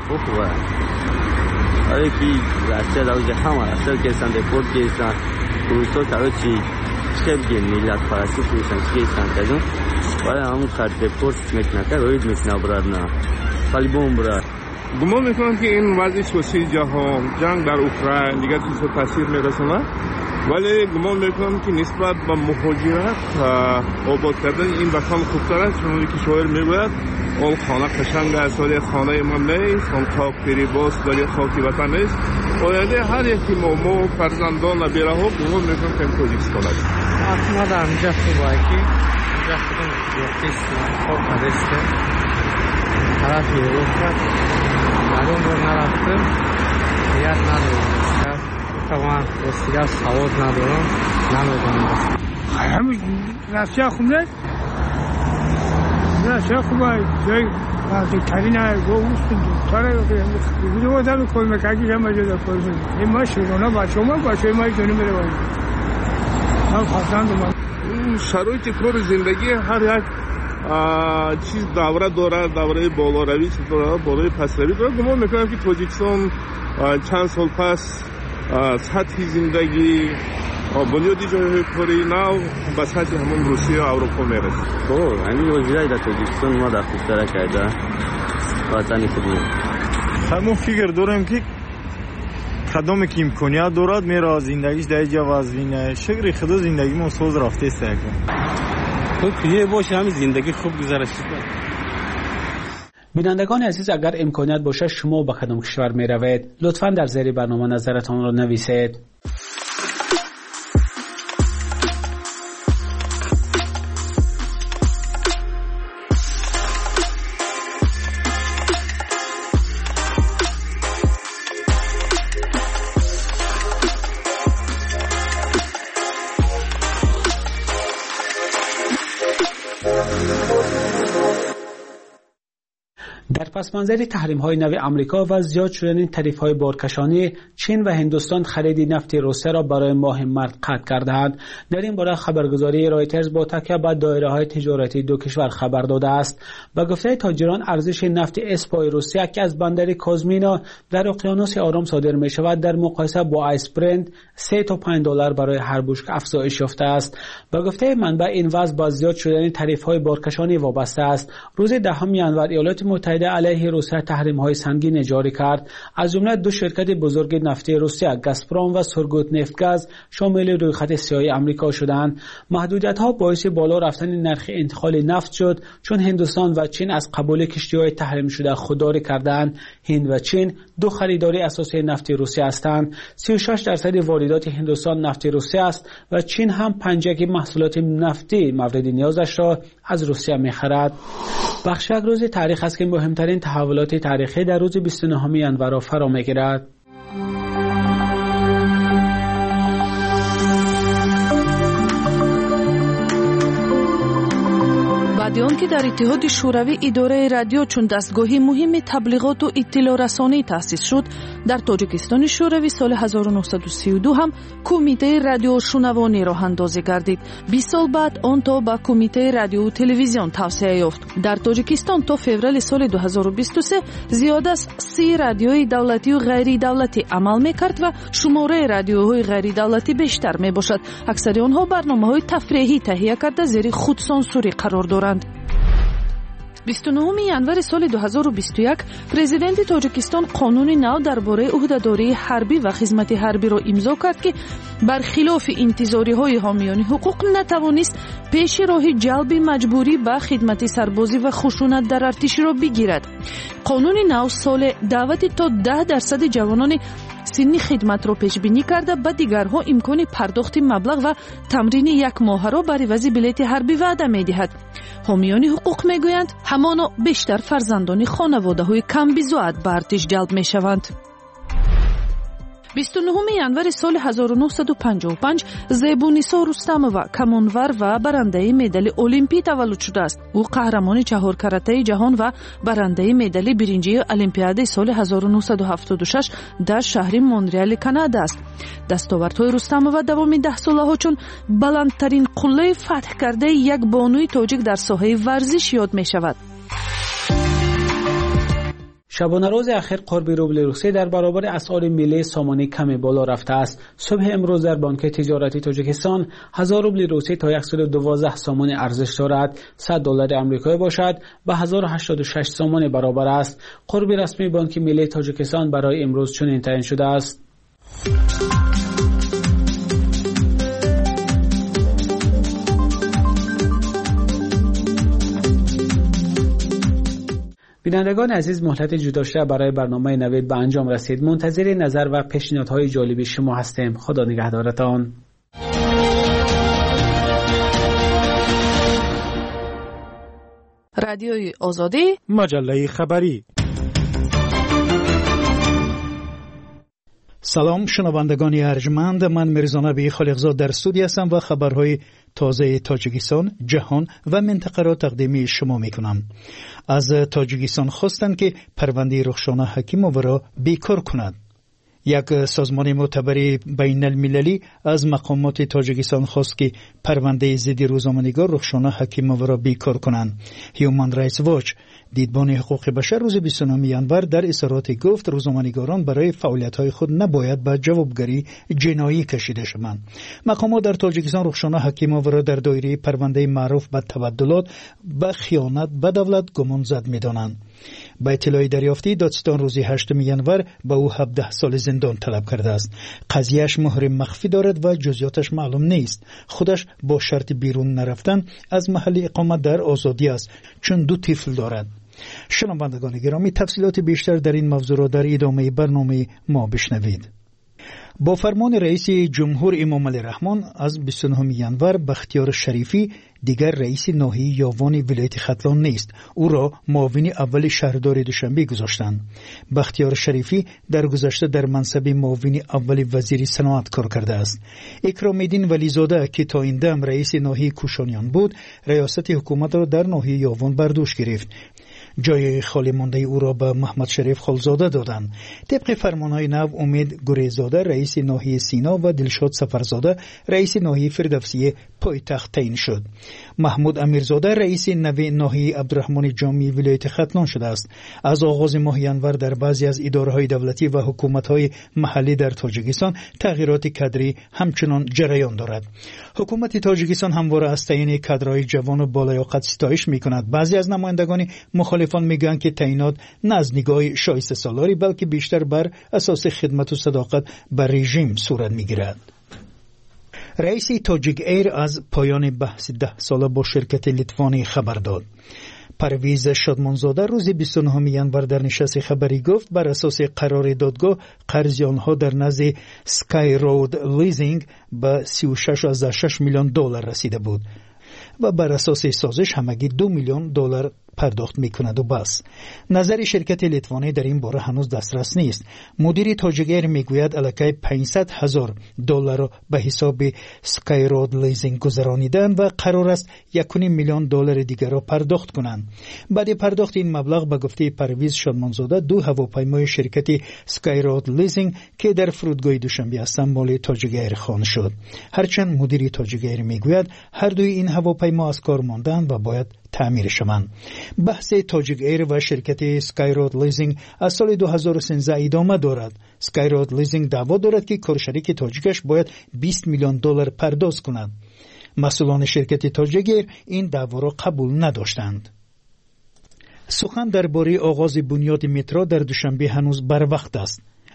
آره کی راسته داوجه همه راسته کسان دپورت کسان روسو تاروچی شبگی میلاد پرستی کسان کسان کدوم ولی همون خرد دپورت میکنه که روید میکنه براد نه خالی بوم براد. گمان میکنم که این وضع سیاسی جهان، جنگ در اوکراین دیگر چیزا تاثیر میرسونه، ولی گمان میکنم که نسبت به مهاجرت آباد کردن این وطن خوبتر است. چون که شاعر میگوید اون خانه قشنگ است ولی خانه من نیست، اون خاک پیری باز ولی خاک وطن نیست. ولی هر یکی ما ما فرزندان بیره ها گمان میکنم که این تاجیکستان است. ما در اینجا خوبه که اینجا خودم یکیست خوب پرسته طرف یوروپا معلوم رو نرفتم نیت ندارم تمام رسیده سواد ندارم نمیدونم بس همین راسته خوب نیست راسته خوبه جای وقتی کاری نه گو اوست تاره بگیده و دارم کل مکاکی هم مجده کل مجده این ما شیرونه بچه ما بچه ما جانی میره باید من خواستند من شرایط کار زندگی هر یک چیز دوره داره، دوره بالا روی چیز داره، بالای پس روی داره. گمان میکنم که تاجیکستان چند سال پس سطح زندگی بنیادی جای کاری نو به سطح همون روسیه و اروپا میرسه. خب همین وزیرای در تاجیکستان ما در خوشتره کرده وطنی خودیم. همون فکر دارم که کدام که امکانیت دارد میره زندگیش در اینجا وزوینه شکر خدا زندگی ما سوز رفته است تو یه باشه همین زندگی خوب گذرش کنه. بینندگان عزیز، اگر امکانیت باشه شما به کدام کشور می روید لطفاً در زیر برنامه نظرتان را نویسید. در پس منظر تحریم های نو امریکا و زیاد شدن تعریف های بارکشانی، چین و هندوستان خرید نفت روسیه را برای ماه مارس قطع کردند. در این باره خبرگزاری رایترز با تکیه بر دایره های تجارتی دو کشور خبر داده است. به گفته تاجران ارزش نفت اسپای روسیه که از بندر کازمینا در اقیانوس آرام صادر می شود در مقایسه با آیس برند سه تا پنج دلار برای هر بشکه افزایش یافته است. به گفته منبع این وضع با زیاد شدن تعریف های بارکشانی وابسته است. روز دهم ژانویه ایالات متحده علیه روسیه تحریم‌های سنگین جاری کرد. از جمله دو شرکت بزرگ نفتی روسیه گازپروم و سورگوت نفتگاز شامل روی خط سیاه آمریکا شدند. محدودیت‌ها باعث بالا رفتن نرخ انتقال نفت شد چون هندوستان و چین از قبول کشتی‌های تحریم شده خودداری کردند. هند و چین دو خریدار اساسی نفت روسیه هستند. سی و شش درصد واردات هندوستان نفت روسیه است و چین هم پنجاه محصولات نفتی مورد نیازش را از روسیه می‌خرد. بخش یک روز تاریخ است که مهمترین تحولات تاریخی در روز بیست و نهم ژانویه را فرا می‌گیرد. بعد آن که در اتحاد شوروی اداره رادیو چون دستگاهی مهم تبلیغات و اطلاع رسانی تأسیس شد، در تاجیکستان شوروی سال هزار و نهصد و سی و دو هم کمیته رادیو شنوانی راه اندازی گردید. بیست سال بعد آن تا به کمیته رادیو و تلویزیون توسعه یافت. در تاجیکستان تا فوریه سال دو هزار و بیست و سه زیاد از سی رادیوی دولتی و غیر دولتی عمل می‌کرد و شماره رادیوهای غیر دولتی بیشتر می‌باشد. اکثر آنها برنامه‌های تفریحی تهیه کرده زیر خودسانسوری قرار دارند. بیست و نهم ژانویه سال دو هزار و بیست و یک پرزیدنت تاجیکستان قانون نو درباره عهدهداری حربی و خدمت حربی را امضا کرد که برخلاف انتظاری‌های حامیان حقوق نتوانست پیش راه جلب مجبوری به خدمت سربازی و خشونت در ارتش را بگیرد. قانون نو سال دعوت تا ده درصد جوانان синни хидматро пешбинӣ карда ба дигарҳо имкони пардохти маблағ ва тамрини як моҳаро бар ивази билети ҳарбӣ ваъда медиҳад. ҳомиёни ҳуқуқ мегӯянд ҳамоно бештар фарзандони хонаводаҳои камбизоат ба артиш ҷалб мешаванд. بیست و نهم январи соли ҳазору нуҳсаду панҷоҳу панҷ зебунисо рустамова камонвар ва барандаи медали олимпӣ таваллуд шудааст. ӯ қаҳрамони чаҳоркаратаи ҷаҳон ва барандаи медали биринҷии олимпиадаи соли ҳазору нуҳсаду ҳафтоду шаш дар шаҳри Монреали, Канада аст. дастовардҳои Рустамова давоми даҳсолаҳо чун баландтарин қуллаи фатҳкардаи як бонуи тоҷик дар соҳаи варзиш ёд мешавад. شبانه روز اخیر قرب روبل روسی در برابر اسعار ملی سامانه کمی بالا رفته است. صبح امروز در بانک تجارتی تاجیکستان هزار روبل روسی تا صد و دوازده سامان ارزش دارد. صد دلار آمریکایی باشد به هزار و هشتاد و شش سامان برابر است. قرب رسمی بانک ملی تاجیکستان برای امروز چنین تعیین شده است. بینندگان عزیز، مهلت جدا شده برای برنامه نوید به انجام رسید. منتظر نظر و پیشنهادهای جالبی شما هستیم. خدا نگهدارتان. رادیوی آزادی، مجله خبری. سلام شنوندگان ارجمند، من میرزانبی خالقزاد در استودیو هستم و خبرهای تازه تاجیکستان، جهان و منطقه را تقدیم شما میکنم. از تاجیکستان خواستند که پرونده رخشانه حکیمووا را بیکار کند. یک سازمان معتبر بین المللی از مقامات تاجیکستان خواست که پرونده ضد روزنامه‌نگار رخشانه حکیمووا را بیکار کنند. هیومن رایتس واچ دیدبان حقوق بشر روز بیست و نه ژانویه در اظهاراتی گفت روزنامه‌نگاران برای فعالیت‌های خود نباید به جوابگری جنایی کشیده شوند. مقامات در تاجیکستان رخشانه حکیمووا را در دایره پرونده معروف به تبدلات به خیانت به دولت گمانزد می‌دانند. با اطلاع دریافتی دادستان روز هشتم ژانویه به او هفده سال زندان طلب کرده است. قضیهش مهر مخفی دارد و جزئیاتش معلوم نیست. خودش با شرط بیرون نرفتن از محل اقامت در آزادی است چون دو طفل دارد. شنوندگان گرامی، تفصیلات بیشتر در این موضوع را در ادامه برنامه ما بشنوید. با فرمان رئیس جمهور امام علی رحمان از بیست و نه ژانویه بختیار شریفی دیگر رئیس ناحیه یاوان ولایت ختلان نیست. او را معاون اول شهردار دوشنبه گذاشتند. بختیار شریفی در گذشته در منصب معاون اول وزیر صنعت کار کرده است. اکرام‌الدین ولیزاده که تا این دم رئیس ناحیه کوشانیان بود، ریاست حکومت را در ناحیه یاوان بر دوش گرفت. جای خالی مانده او را به محمد شریف خالزاده دادند. طبق فرمانهای نو، امید گریزاده رئیس ناحیه سینا و دلشاد سفرزاده رئیس ناحیه فردوسیه پایتخت تعیین شد. محمود امیرزاده رئیس نو ناحیه عبدالرحمن جامی ولایت ختلان شده است. از آغاز ماه ژانویه در بعضی از اداره‌های دولتی و حکومت‌های محلی در تاجیکستان تغییرات کادری همچنان جریان دارد. حکومت تاجیکستان همواره از تعیین کادرهای جوان و بالیاقت ستایش می‌کند. بعضی از نمایندگان مخالفان میگویند که تعیینات نه از نگاه شایسته سالاری بلکه بیشتر بر اساس خدمت و صداقت بر رژیم صورت می‌گیرد. رئیس تاجیک ایر از پایان بحث ده ساله با شرکت لیتوانی خبر داد. پرویز شادمانزاده روز بیست و نه ژانویه در نشست خبری گفت بر اساس قرار دادگاه قرض آنها در نزد سکای رود لیزینگ به سی و شش ممیز شش میلیون دلار رسیده بود و بر اساس سازش همگی دو میلیون دلار پرداخت میکند و بس. نظر شرکت لیتوانی در این باره هنوز دسترس نیست. مدیر تاجیک ایر میگوید الکی پانصد هزار دلار را به حساب سکای رود لیزینگ گذرانیدن و قرار است یک میلیون دلار دیگر را پرداخت کنند. بعد پرداخت این مبلغ به گفته پرویز شادمانزاده دو هواپیمای شرکت سکای رود لیزینگ که در فرودگاه دوشنبه هستند مال تاجیک ایر خوانده شد. هرچند مدیر تاجیک ایر میگوید هر دوی این هواپیما از کار ماندند و باید تعمیر شوند. بحث تاجیک ایر و شرکت سکای رود لیزینگ از سال دو هزار و سیزده ادامه دارد. سکای رود لیزینگ دعوا دارد که کارشریک تاجیکش باید بیست میلیون دلار پرداخت کند. مسئولان شرکت تاجیک ایر این دعوا را قبول نداشتند. سخن درباره آغاز بنیاد مترو در دوشنبه هنوز بر وقت است.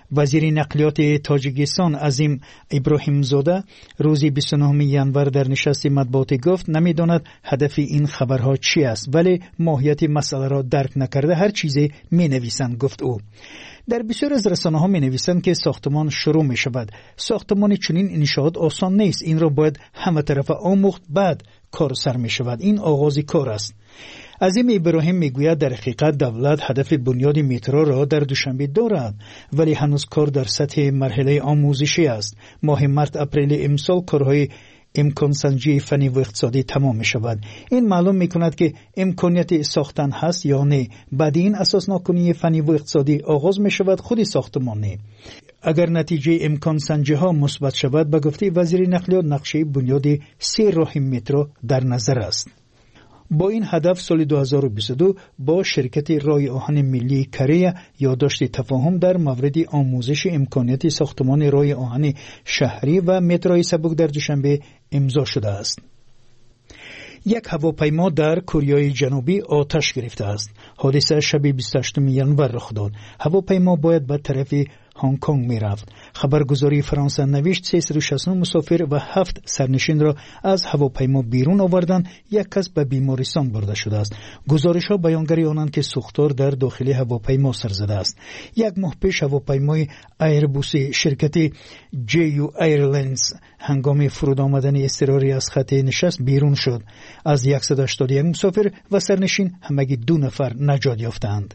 وزیر نقلیات تاجیکستان عظیم ابراهیم زاده روز بیست و نهم ژانویه در نشست مطبوعاتی گفت نمیداند هدف این خبرها چی است ولی ماهیت مسئله را درک نکرده هر چیزی می نویسند. گفت او در بسیار از رسانه ها می نویسند که ساختمان شروع می شود. ساختمان چنین انشاءات آسان نیست. این را باید همه طرف آموخت بعد کار سر می شود. این آغاز کار است. عظیم ابراهیم میگوید در حقیقت دولت هدف بنیاد مترو را در دوشنبه دارد ولی هنوز کار در سطح مرحله آموزشی است. ماه مارس اپریل امسال کارهای امکان سنجی فنی و اقتصادی تمام می شود. این معلوم می کند که امکانیت ساختن هست یا نه. بعد این اساس ناکنی فنی و اقتصادی آغاز می شود خود ساختمان نه. اگر نتیجه امکان سنجی ها مثبت شود به گفته وزیر نقلیات نقشه بنیاد سه راه مترو در نظر است. با این هدف سال دو هزار و بیست و دو با شرکت رای آهن ملی کره یادداشت تفاهم در مورد آموزش امکانیت ساختمان رای آهن شهری و متروی سبک در دوشنبه امضا شده است. یک هواپیما در کره جنوبی آتش گرفته است. حادثه شب بیست و هشتم ژانویه رخ داد. هواپیما باید به طرف هنگ کنگ می رفت. خبرگزاری فرانسه نوشت سیصد و شصت و نه مسافر و هفت سرنشین را از هواپیما بیرون آوردند. یک کس به بیمارستان برده شده است. گزارش ها بیانگری آنند که سوختار در داخل هواپیما سر زده است. یک ماه پیش هواپیمای ایربوس شرکت جی یو ایرلاینز هنگام فرود آمدن اضطراری از خط نشست بیرون شد. از صد و هشتاد و یک مسافر و سرنشین همگی دو نفر نجات یافتند.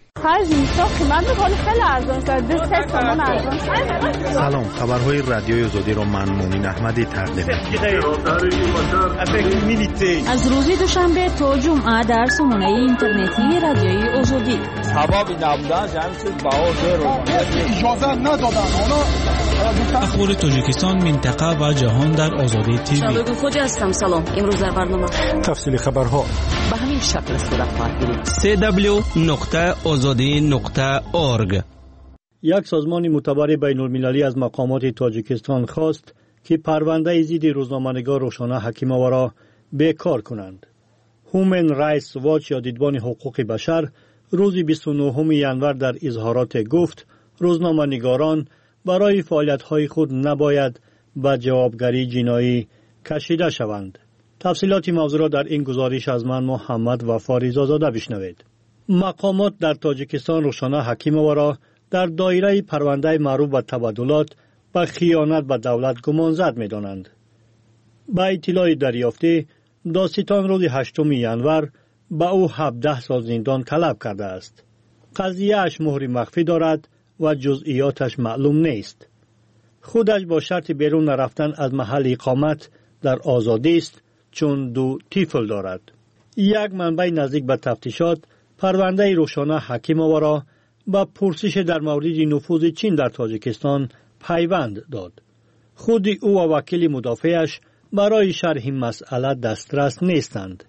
سلام، خبرهای رادیوی آزادی را من مومن احمدی تقدیم می‌کنم. از روز دوشنبه تا جمعه در سامانه اینترنتی رادیوی آزادی. سبب نبودن جمعیت باور اجازه ندادن. اخبار تاجیکستان، منطقه و جهان در آزادی تیوی. شادو خوجا هستم. سلام. امروز در برنامه تفصیل خبرها به همین شکل صورت خواهد گرفت. سی دبلیو نقطه آزادی نقطه اورگ. یک سازمان معتبر بین المللی از مقامات تاجیکستان خواست که پرونده ضد روزنامه‌نگار روشانا حکیمووا را بیکار کنند. هومن رایتس واچ یا دیدبان حقوق بشر روز بیست و نهم ژانویه در اظهارات گفت روزنامه‌نگاران برای فعالیت‌های خود نباید به جوابگری جنایی کشیده شوند. تفصیلات موضوع را در این گزارش از من محمد وفا رضازاده بشنوید. مقامات در تاجیکستان روشانا حکیمووا را در دایره پرونده معروف به تبادلات به خیانت به دولت گمانزد می‌دانند. با اطلاع دریافته دادستان روز هشتم ژانویه به او هفده سال زندان طلب کرده است. قضیه‌اش مهر مخفی دارد و جزئیاتش معلوم نیست. خودش با شرط بیرون نرفتن از محل اقامت در آزادی است چون دو طفل دارد. یک منبع نزدیک به تفتیشات پرونده روشانا حکیمووا را با پرسش در مورد نفوذ چین در تاجیکستان پیوند داد. خود او و وکیل مدافعش برای شرح مسئله دسترس نیستند.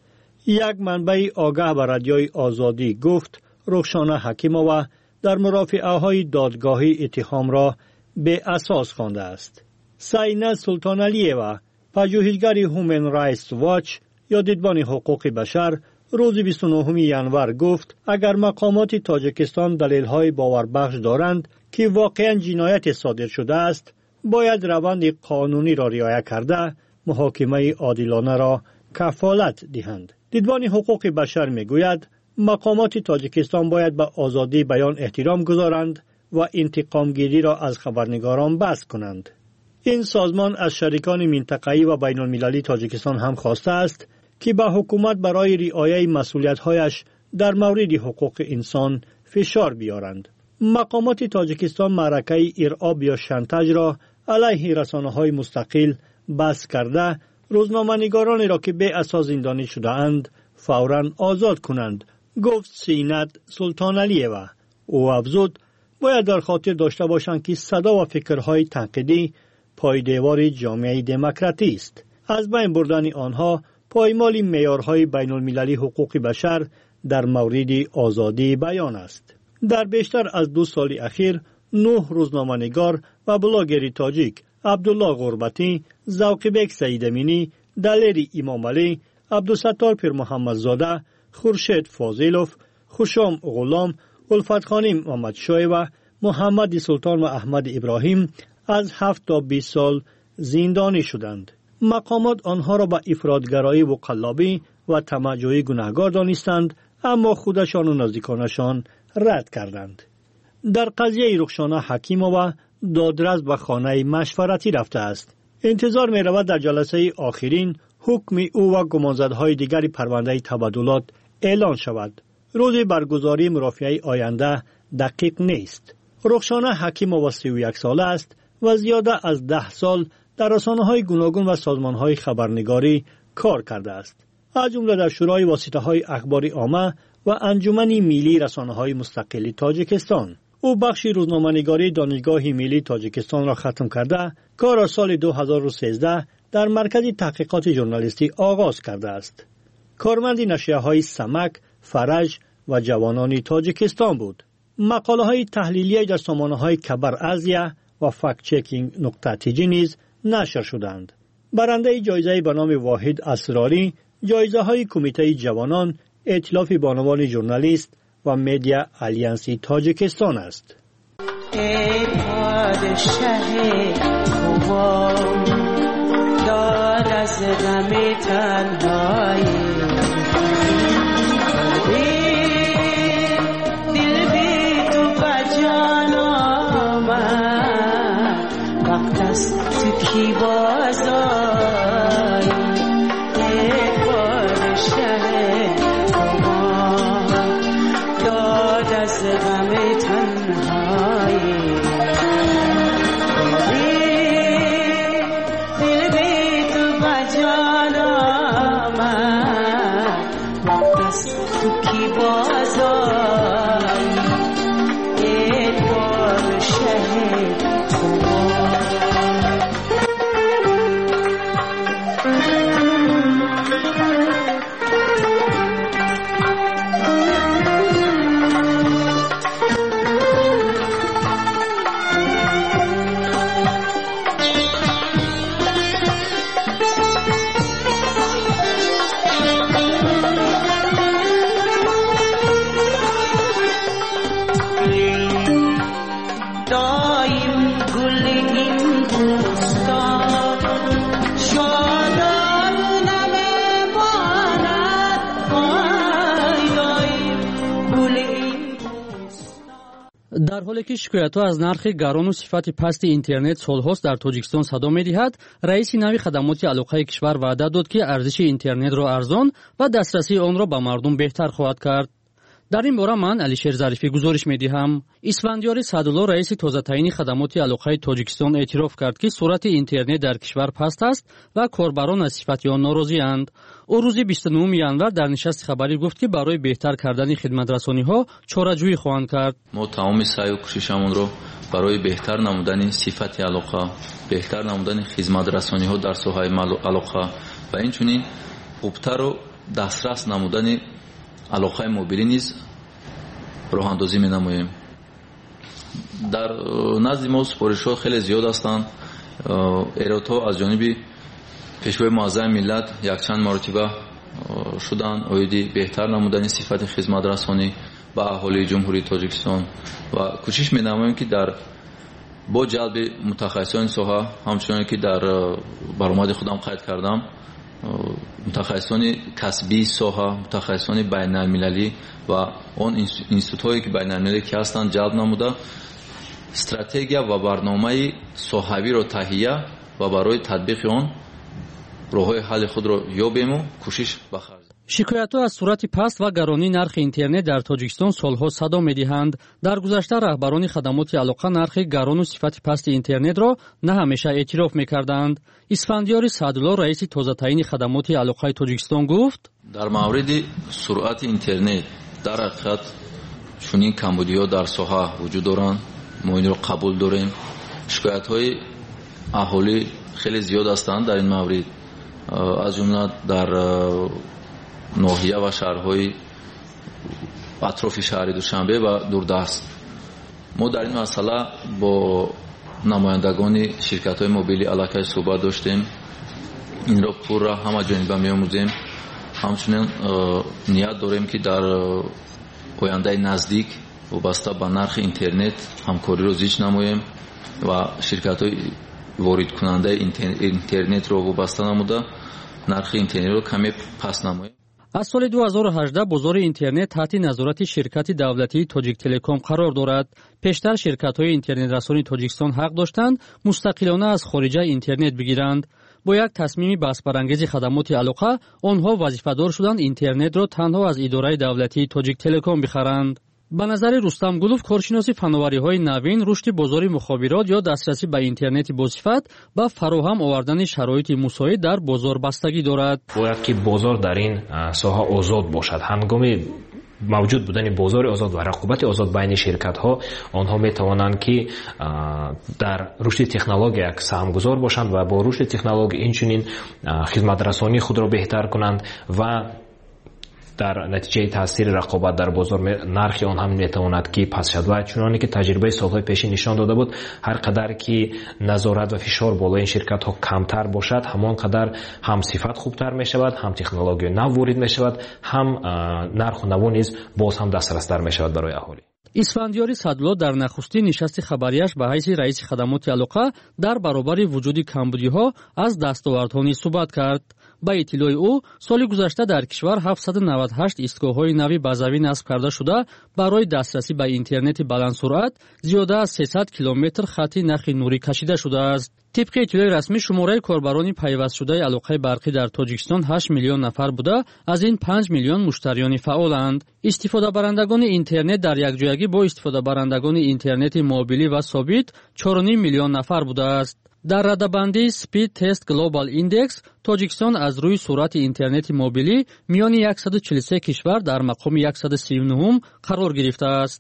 یک منبع آگاه به رادیوی آزادی گفت روشانا حکیمووا در مرافعه های دادگاهی اتهام را به اساس خوانده است. سینه سلطانعلیووا پژوهشگر هومن رایتس واچ یا دیدبان حقوق بشر روز بیست و نهم ژانویه گفت اگر مقامات تاجیکستان دلیل‌های باوربخش دارند که واقعاً جنایت صادر شده است، باید روند قانونی را رعایت کرده محاکمه عادلانه را کفالت دهند. دیدبان حقوق بشر میگوید مقامات تاجیکستان باید به آزادی بیان احترام گذارند و انتقام گیری را از خبرنگاران بس کنند. این سازمان از شریکان منطقه‌ای و بین المللی تاجیکستان هم خواسته است که به حکومت برای رعایت مسئولیت‌هایش در مورد حقوق انسان فشار بیارند. مقامات تاجیکستان معرکه ارعاب یا شانتاژ را علیه رسانه‌های مستقل بس کرده روزنامه‌نگارانی را که به اساس زندانی شده اند فوراً آزاد کنند، گفت سینت سلطانعلیووا. او افزود باید در خاطر داشته باشند که صدا و فکرهای تنقیدی پایدیوار جامعه دموکراتی است. از بین بردن آنها پایمال معیارهای بین المللی حقوق بشر در مورد آزادی بیان است. در بیشتر از دو سال اخیر نه روزنامه‌نگار و بلاگر تاجیک عبدالله غربتی، ذوقبک سیدامینی، دلیر امام علی، عبدالستار پیر محمدزاده، خورشید فاضلوف، خوشام غلام، الفت خانی محمد شوی و محمد سلطان و احمد ابراهیم از هفت تا بیست سال زندانی شدند. مقامات آنها را به افراطگرایی و قلابی و طمع‌جویی گناهکار دانستند، اما خودشان و نزدیکانشان رد کردند. در قضیه رخشانه حکیمова دادرس به خانه مشورتی رفته است. انتظار می رود در جلسه آخرین حکم او و گمانزدهای دیگر پرونده تبادلات اعلان شود. روز برگزاری مرافعه آینده دقیق نیست. رخشانه حکیمova سی و یک ساله است و زیاده از ده سال در رسانه‌های گوناگون و سازمان‌های خبرنگاری کار کرده است. از جمله در شورای واسطه‌های اخباری عامه و انجمن ملی رسانه‌های مستقل تاجیکستان. او بخش روزنامه‌نگاری دانشگاه ملی تاجیکستان را ختم کرده، کار را سال دو هزار و سیزده در مرکز تحقیقات ژورنالیستی آغاز کرده است. کارمند نشریه‌های سمک، فرج و جوانان تاجیکستان بود. مقاله‌های تحلیلی در سامانه‌های کبر ازیا و فکت چکینگ نقطه تی جی نیز نشر شدند. برنده جایزه به نام واحد اسراری جایزه های کمیته جوانان، ائتلاف بانوان ژورنالیست و مدیا آلیانسی تاجیکستان است. ای پادشه خوبان داد از غم تنهایی دل بی تو بجان آمد وقت است تو کی بازایی ای پادشه خوبان داد از غم تنهایی در حالی که شکایت‌ها از نرخ گران و صفت پست اینترنت سال‌هاست در تاجیکستان صدا می‌دهد، رئیس نوی خدمات علاقه کشور وعده داد که ارزش اینترنت را ارزان و دسترسی آن را به مردم بهتر خواهد کرد. در این باره من علیشیر ظریفی گزارش می‌دهم. اسفندیار سعدالله رئیس تازه تعیین خدمات علاقه تاجیکستان اعتراف کرد که سرعت اینترنت در کشور پست است و کاربران از صفت آن ناراضی‌اند. او روز بیست و نهم январ در نشست خبری گفت که برای بهتر کردن خدمت‌رسانی‌ها چاره‌جویی خواهند کرد. ما تمام سعی و کوششمون رو برای بهتر نمودن صفت علاقه، بهتر نمودن خدمت‌رسانی‌ها در ساحه علاقه و اینچنین خوبتر و دسترس نمودن علاقه موبیلی نیز راه اندازی می‌نماییم. در نزد ما سپارش‌ها خیلی زیاد هستند. ایرادها از جانب پیشوای معظم ملت یک چند مرتبه شدن اویدی بهتر نمودن صفت خدمت رسانی به اهالی جمهوری تاجیکستان و کوشش می‌نماییم که در با جلب متخصصان ساحه همچنان که در برآمد خودم قید کردم متخصصان کسبی ساحه، متخصصان بین المللی و آن اینستیتوت‌هایی که بین المللی که هستند جلب نموده استراتژی و برنامه ساحوی را تهیه و برای تطبیق آن راه‌های حل خود را یابیم و کوشش بخرج. شکایت‌ها از صورت پست و گرانی نرخ اینترنت در تاجیکستان سالها صدا می‌دهند. در گذشته رهبران خدمات علاقه نرخ گران و صفت پست اینترنت را نه همیشه اعتراف می‌کردند. اسفندیار سعدالله رئیس تازه تعیین خدمات علاقه تاجیکستان گفت: در مورد سرعت اینترنت در حقیقت چنین کمبودی‌ها در ساحه وجود دارند. ما این را قبول داریم. شکایت‌های اهالی خیلی زیاد هستند در این مورد، از جمله در ناحیه و شهرهای اطراف شهر دوشنبه و دوردست. ما در این مسئله با نمایندگان شرکت‌های موبیلی علاقه صحبت داشتیم. این را پر را همه جانبه می‌آموزیم. همچنین نیت داریم که در آینده نزدیک вобаста ба нархи интернет ҳамкориро зич намоем ва ширкатҳои воридкунандаи интернетро вобаста намуда нархи интернетро каме паст намоем. аз соли ду ҳазору ҳаждаҳ бозори интернет таҳти назорати ширкати давлатии Тоҷиктелеком қарор дорад. пештар ширкатҳои интернетрасони Тоҷикистон ҳақ доштанд мустақилона аз хориҷа интернет бигиранд. бо як тасмими баҳсбарангези хадамоти алоқа онҳо вазифадор шуданд интернетро танҳо аз идораи давлатии Тоҷиктелеком бихаранд. ба назари Рустам Гулов, коршиноси фановариҳои навин, рушди бозори мухобирот ё дастрасӣ ба интернети босифат ба фароҳам овардани шароити мусоид дар бозор бастагӣ дорад. бояд ки бозор дар ин соҳа озод бошад. ҳангоми мавҷуд будани бозори озод ва рақобати озод байни ширкатҳо, онҳо метавонанд ки дар рушди технология саҳмгузор бошанд ва бо рушди технология инчунин хизматрасонии худро беҳтар кунанд ва дар натиҷаи таъсири рақобат дар бозор нархи он ҳам метавонад ки паст шавад. ва чуноне ки таҷрибаи солҳои пешин нишон дода буд, ҳар қадар ки назорат ва фишор болои ин ширкатҳо камтар бошад, ҳамон қадар ҳам сифат хубтар мешавад, ҳам технология нав ворид мешавад, ҳам нарху наво низ боз ҳам дастрастар мешавад барои аҳолӣ. исфандиёри Садулло дар нахустин нишасти хабарияш ба ҳайси раиси хадамоти алоқа дар баробари вуҷуди камбудиҳо аз дастовардҳо низ суҳбат кард. ба иттилои ӯ, соли гузашта дар кишвар ҳафтсаду навад и ҳашт истгоҳҳои нави базавӣ насб карда шуда, барои дастрасӣ ба интернети баландсуръат зиёда аз сесад километр хатти нахи нурӣ кашида шудааст. тибқи иттилои расмӣ, шумораи корбарони пайвастшудаи алоқаи барқӣ дар Тоҷикистон ҳашт миллион нафар буда, аз ин панҷ миллион муштариёни фаъоланд. истифодабарандагони интернет дар якҷоягӣ бо истифодабарандагони интернети мобилӣ ва собит чору ним миллион нафар будааст. дар радабандии Speed Test Global Index Тоҷикистон аз рӯи суръати интернети мобилӣ миёни яксаду чилу се кишвар дар мақоми яксаду сию нуҳум қарор гирифтааст.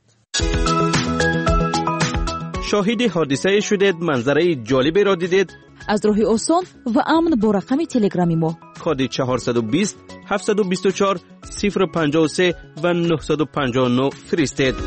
шоҳиди ҳодисае шудед, манзараи ҷолиберо дидед? аз роҳи осон ва амн бо рақами телеграми мо коди чаҳорсаду бист ҳафтсаду бисту чор сифр панҷоҳу се ва нӯҳсаду панҷоҳу нӯ фиристед.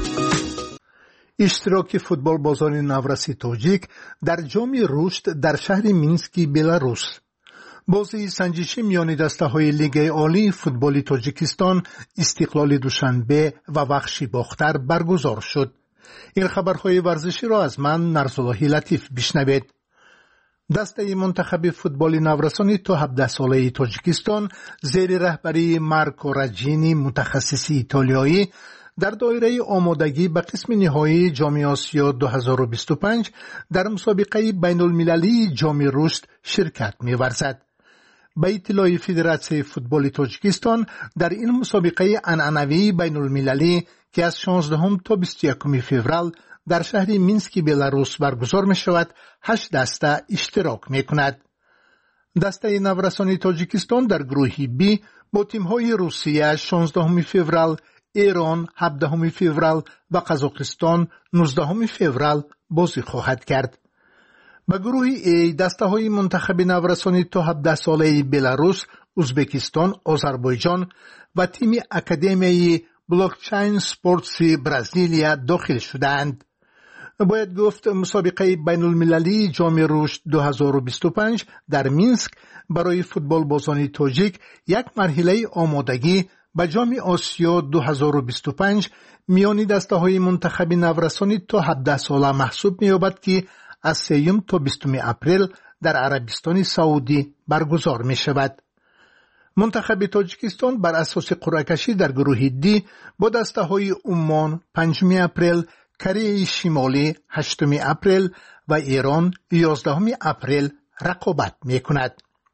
иштироки футболбозони навраси тоҷик дар ҷоми рушд дар шаҳри Мински, Беларус. бозии санҷишӣ миёни дастаҳои Лигаи олии футболи Тоҷикистон Истиқлоли Душанбе ва Вахши Бохтар баргузор шуд. ин хабарҳои варзиширо аз ман Нарзуллоҳи Латиф бишнавед. дастаи мунтахаби футболи наврасони то ҳабдаҳ солаи Тоҷикистон зери раҳбарии Марко Раҷини, мутахассиси итолиёӣ, дар доираи омодагӣ ба қисми ниҳоии ҷоми Осиё ду ҳазору бисту панҷ дар мусобиқаи байнулмилалии ҷоми рушд ширкат меварзад. ба иттилои Федератсияи футболи Тоҷикистон, дар ин мусобиқаи анъанавии байнулмилалӣ ки аз шонздаҳум то бисту якуми феврал дар шаҳри Мински, Беларус баргузор мешавад, ҳашт даста иштирок мекунад. дастаи наврасони Тоҷикистон дар гурӯҳи Би бо тимҳои Русия шонздаҳуми феврал, ایران ҳабдаҳуми феврал ва Қазоқистон нуздаҳуми феврал бозӣ хоҳад кард. ба гурӯҳи А дастаҳои мунтахаби наврасони то ҳабдаҳ солаи Беларус, Узбекистон, Озарбойҷон ва тими академияи Блокчейн Спортси Бразилия дохил шудаанд. бояд гуфт мусобиқаи байнулмилалии ҷоми рушд ду ҳазору бисту панҷ дар Минск барои футболбозони тоҷик як марҳилаи омодагӣ ба ҷоми Осиё ду ҳазору бисту панҷ миёни дастаҳои мунтахаби наврасони то ҳабдаҳ сола маҳсуб меёбад, ки аз сеюм то бистуми апрел дар Арабистони Саудӣ баргузор мешавад. мунтахаби Тоҷикистон бар асоси қуръакашӣ дар гурӯҳи Д бо дастаҳои Уммон панҷуми апрел, Кореяи Шимолӣ ҳаштуми апрел ва Эрон ёздаҳуми апрел рақобат мекунад.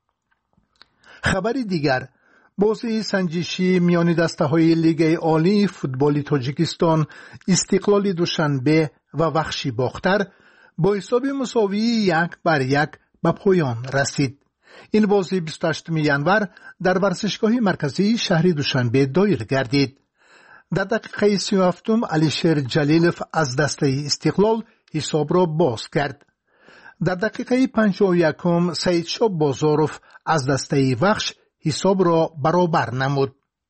хабари дигар, бозии санҷишӣ миёни дастаҳои Лигаи олии футболи Тоҷикистон Истиқлоли Душанбе ва Вахши Бохтар бо ҳисоби мусовии як бар як ба поён расид. ин бозӣ бисту ҳаштуми январ дар варзишгоҳи марказии шаҳри Душанбе доир гардид. дар дақиқаи сию ҳафтум Алишер Ҷалилов аз дастаи Истиқлол ҳисобро боз кард. дар дақиқаи панҷоҳу якум Саидшоҳ Бозоров аз дастаи Вахш ҳисобро баробар намуд.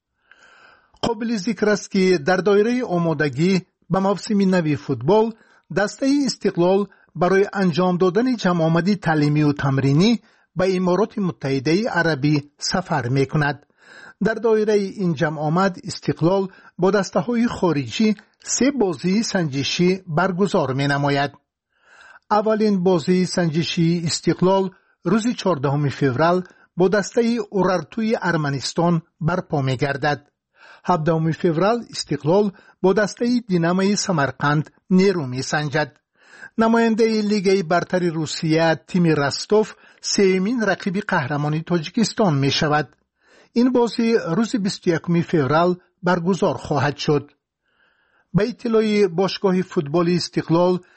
қобили зикр аст, ки дар доираи омодагӣ ба мавсими нави футбол дастаи Истиқлол барои анҷом додани ҷамъомади таълимию тамринӣ ба Имороти Муттаҳидаи Арабӣ сафар мекунад. дар доираи ин ҷамъомад Истиқлол бо дастаҳои хориҷӣ سه بازی سنجشی برگزار می نماید. اولین بازی سنجشی استقلال روز چهاردهم فوریه با دسته اورارتوی ارمنستان برپا می گردد. هفدهم فوریه استقلال با دسته دینامای سمرقند نیرو می سنجد. نماینده لیگ برتر روسیه تیم رستوف سومین رقیب قهرمانی تاجیکستان می شود. این بازی روز بیست و یکم فوریه برگزار خواهد شد. به اطلاع باشگاه فوتبال استقلال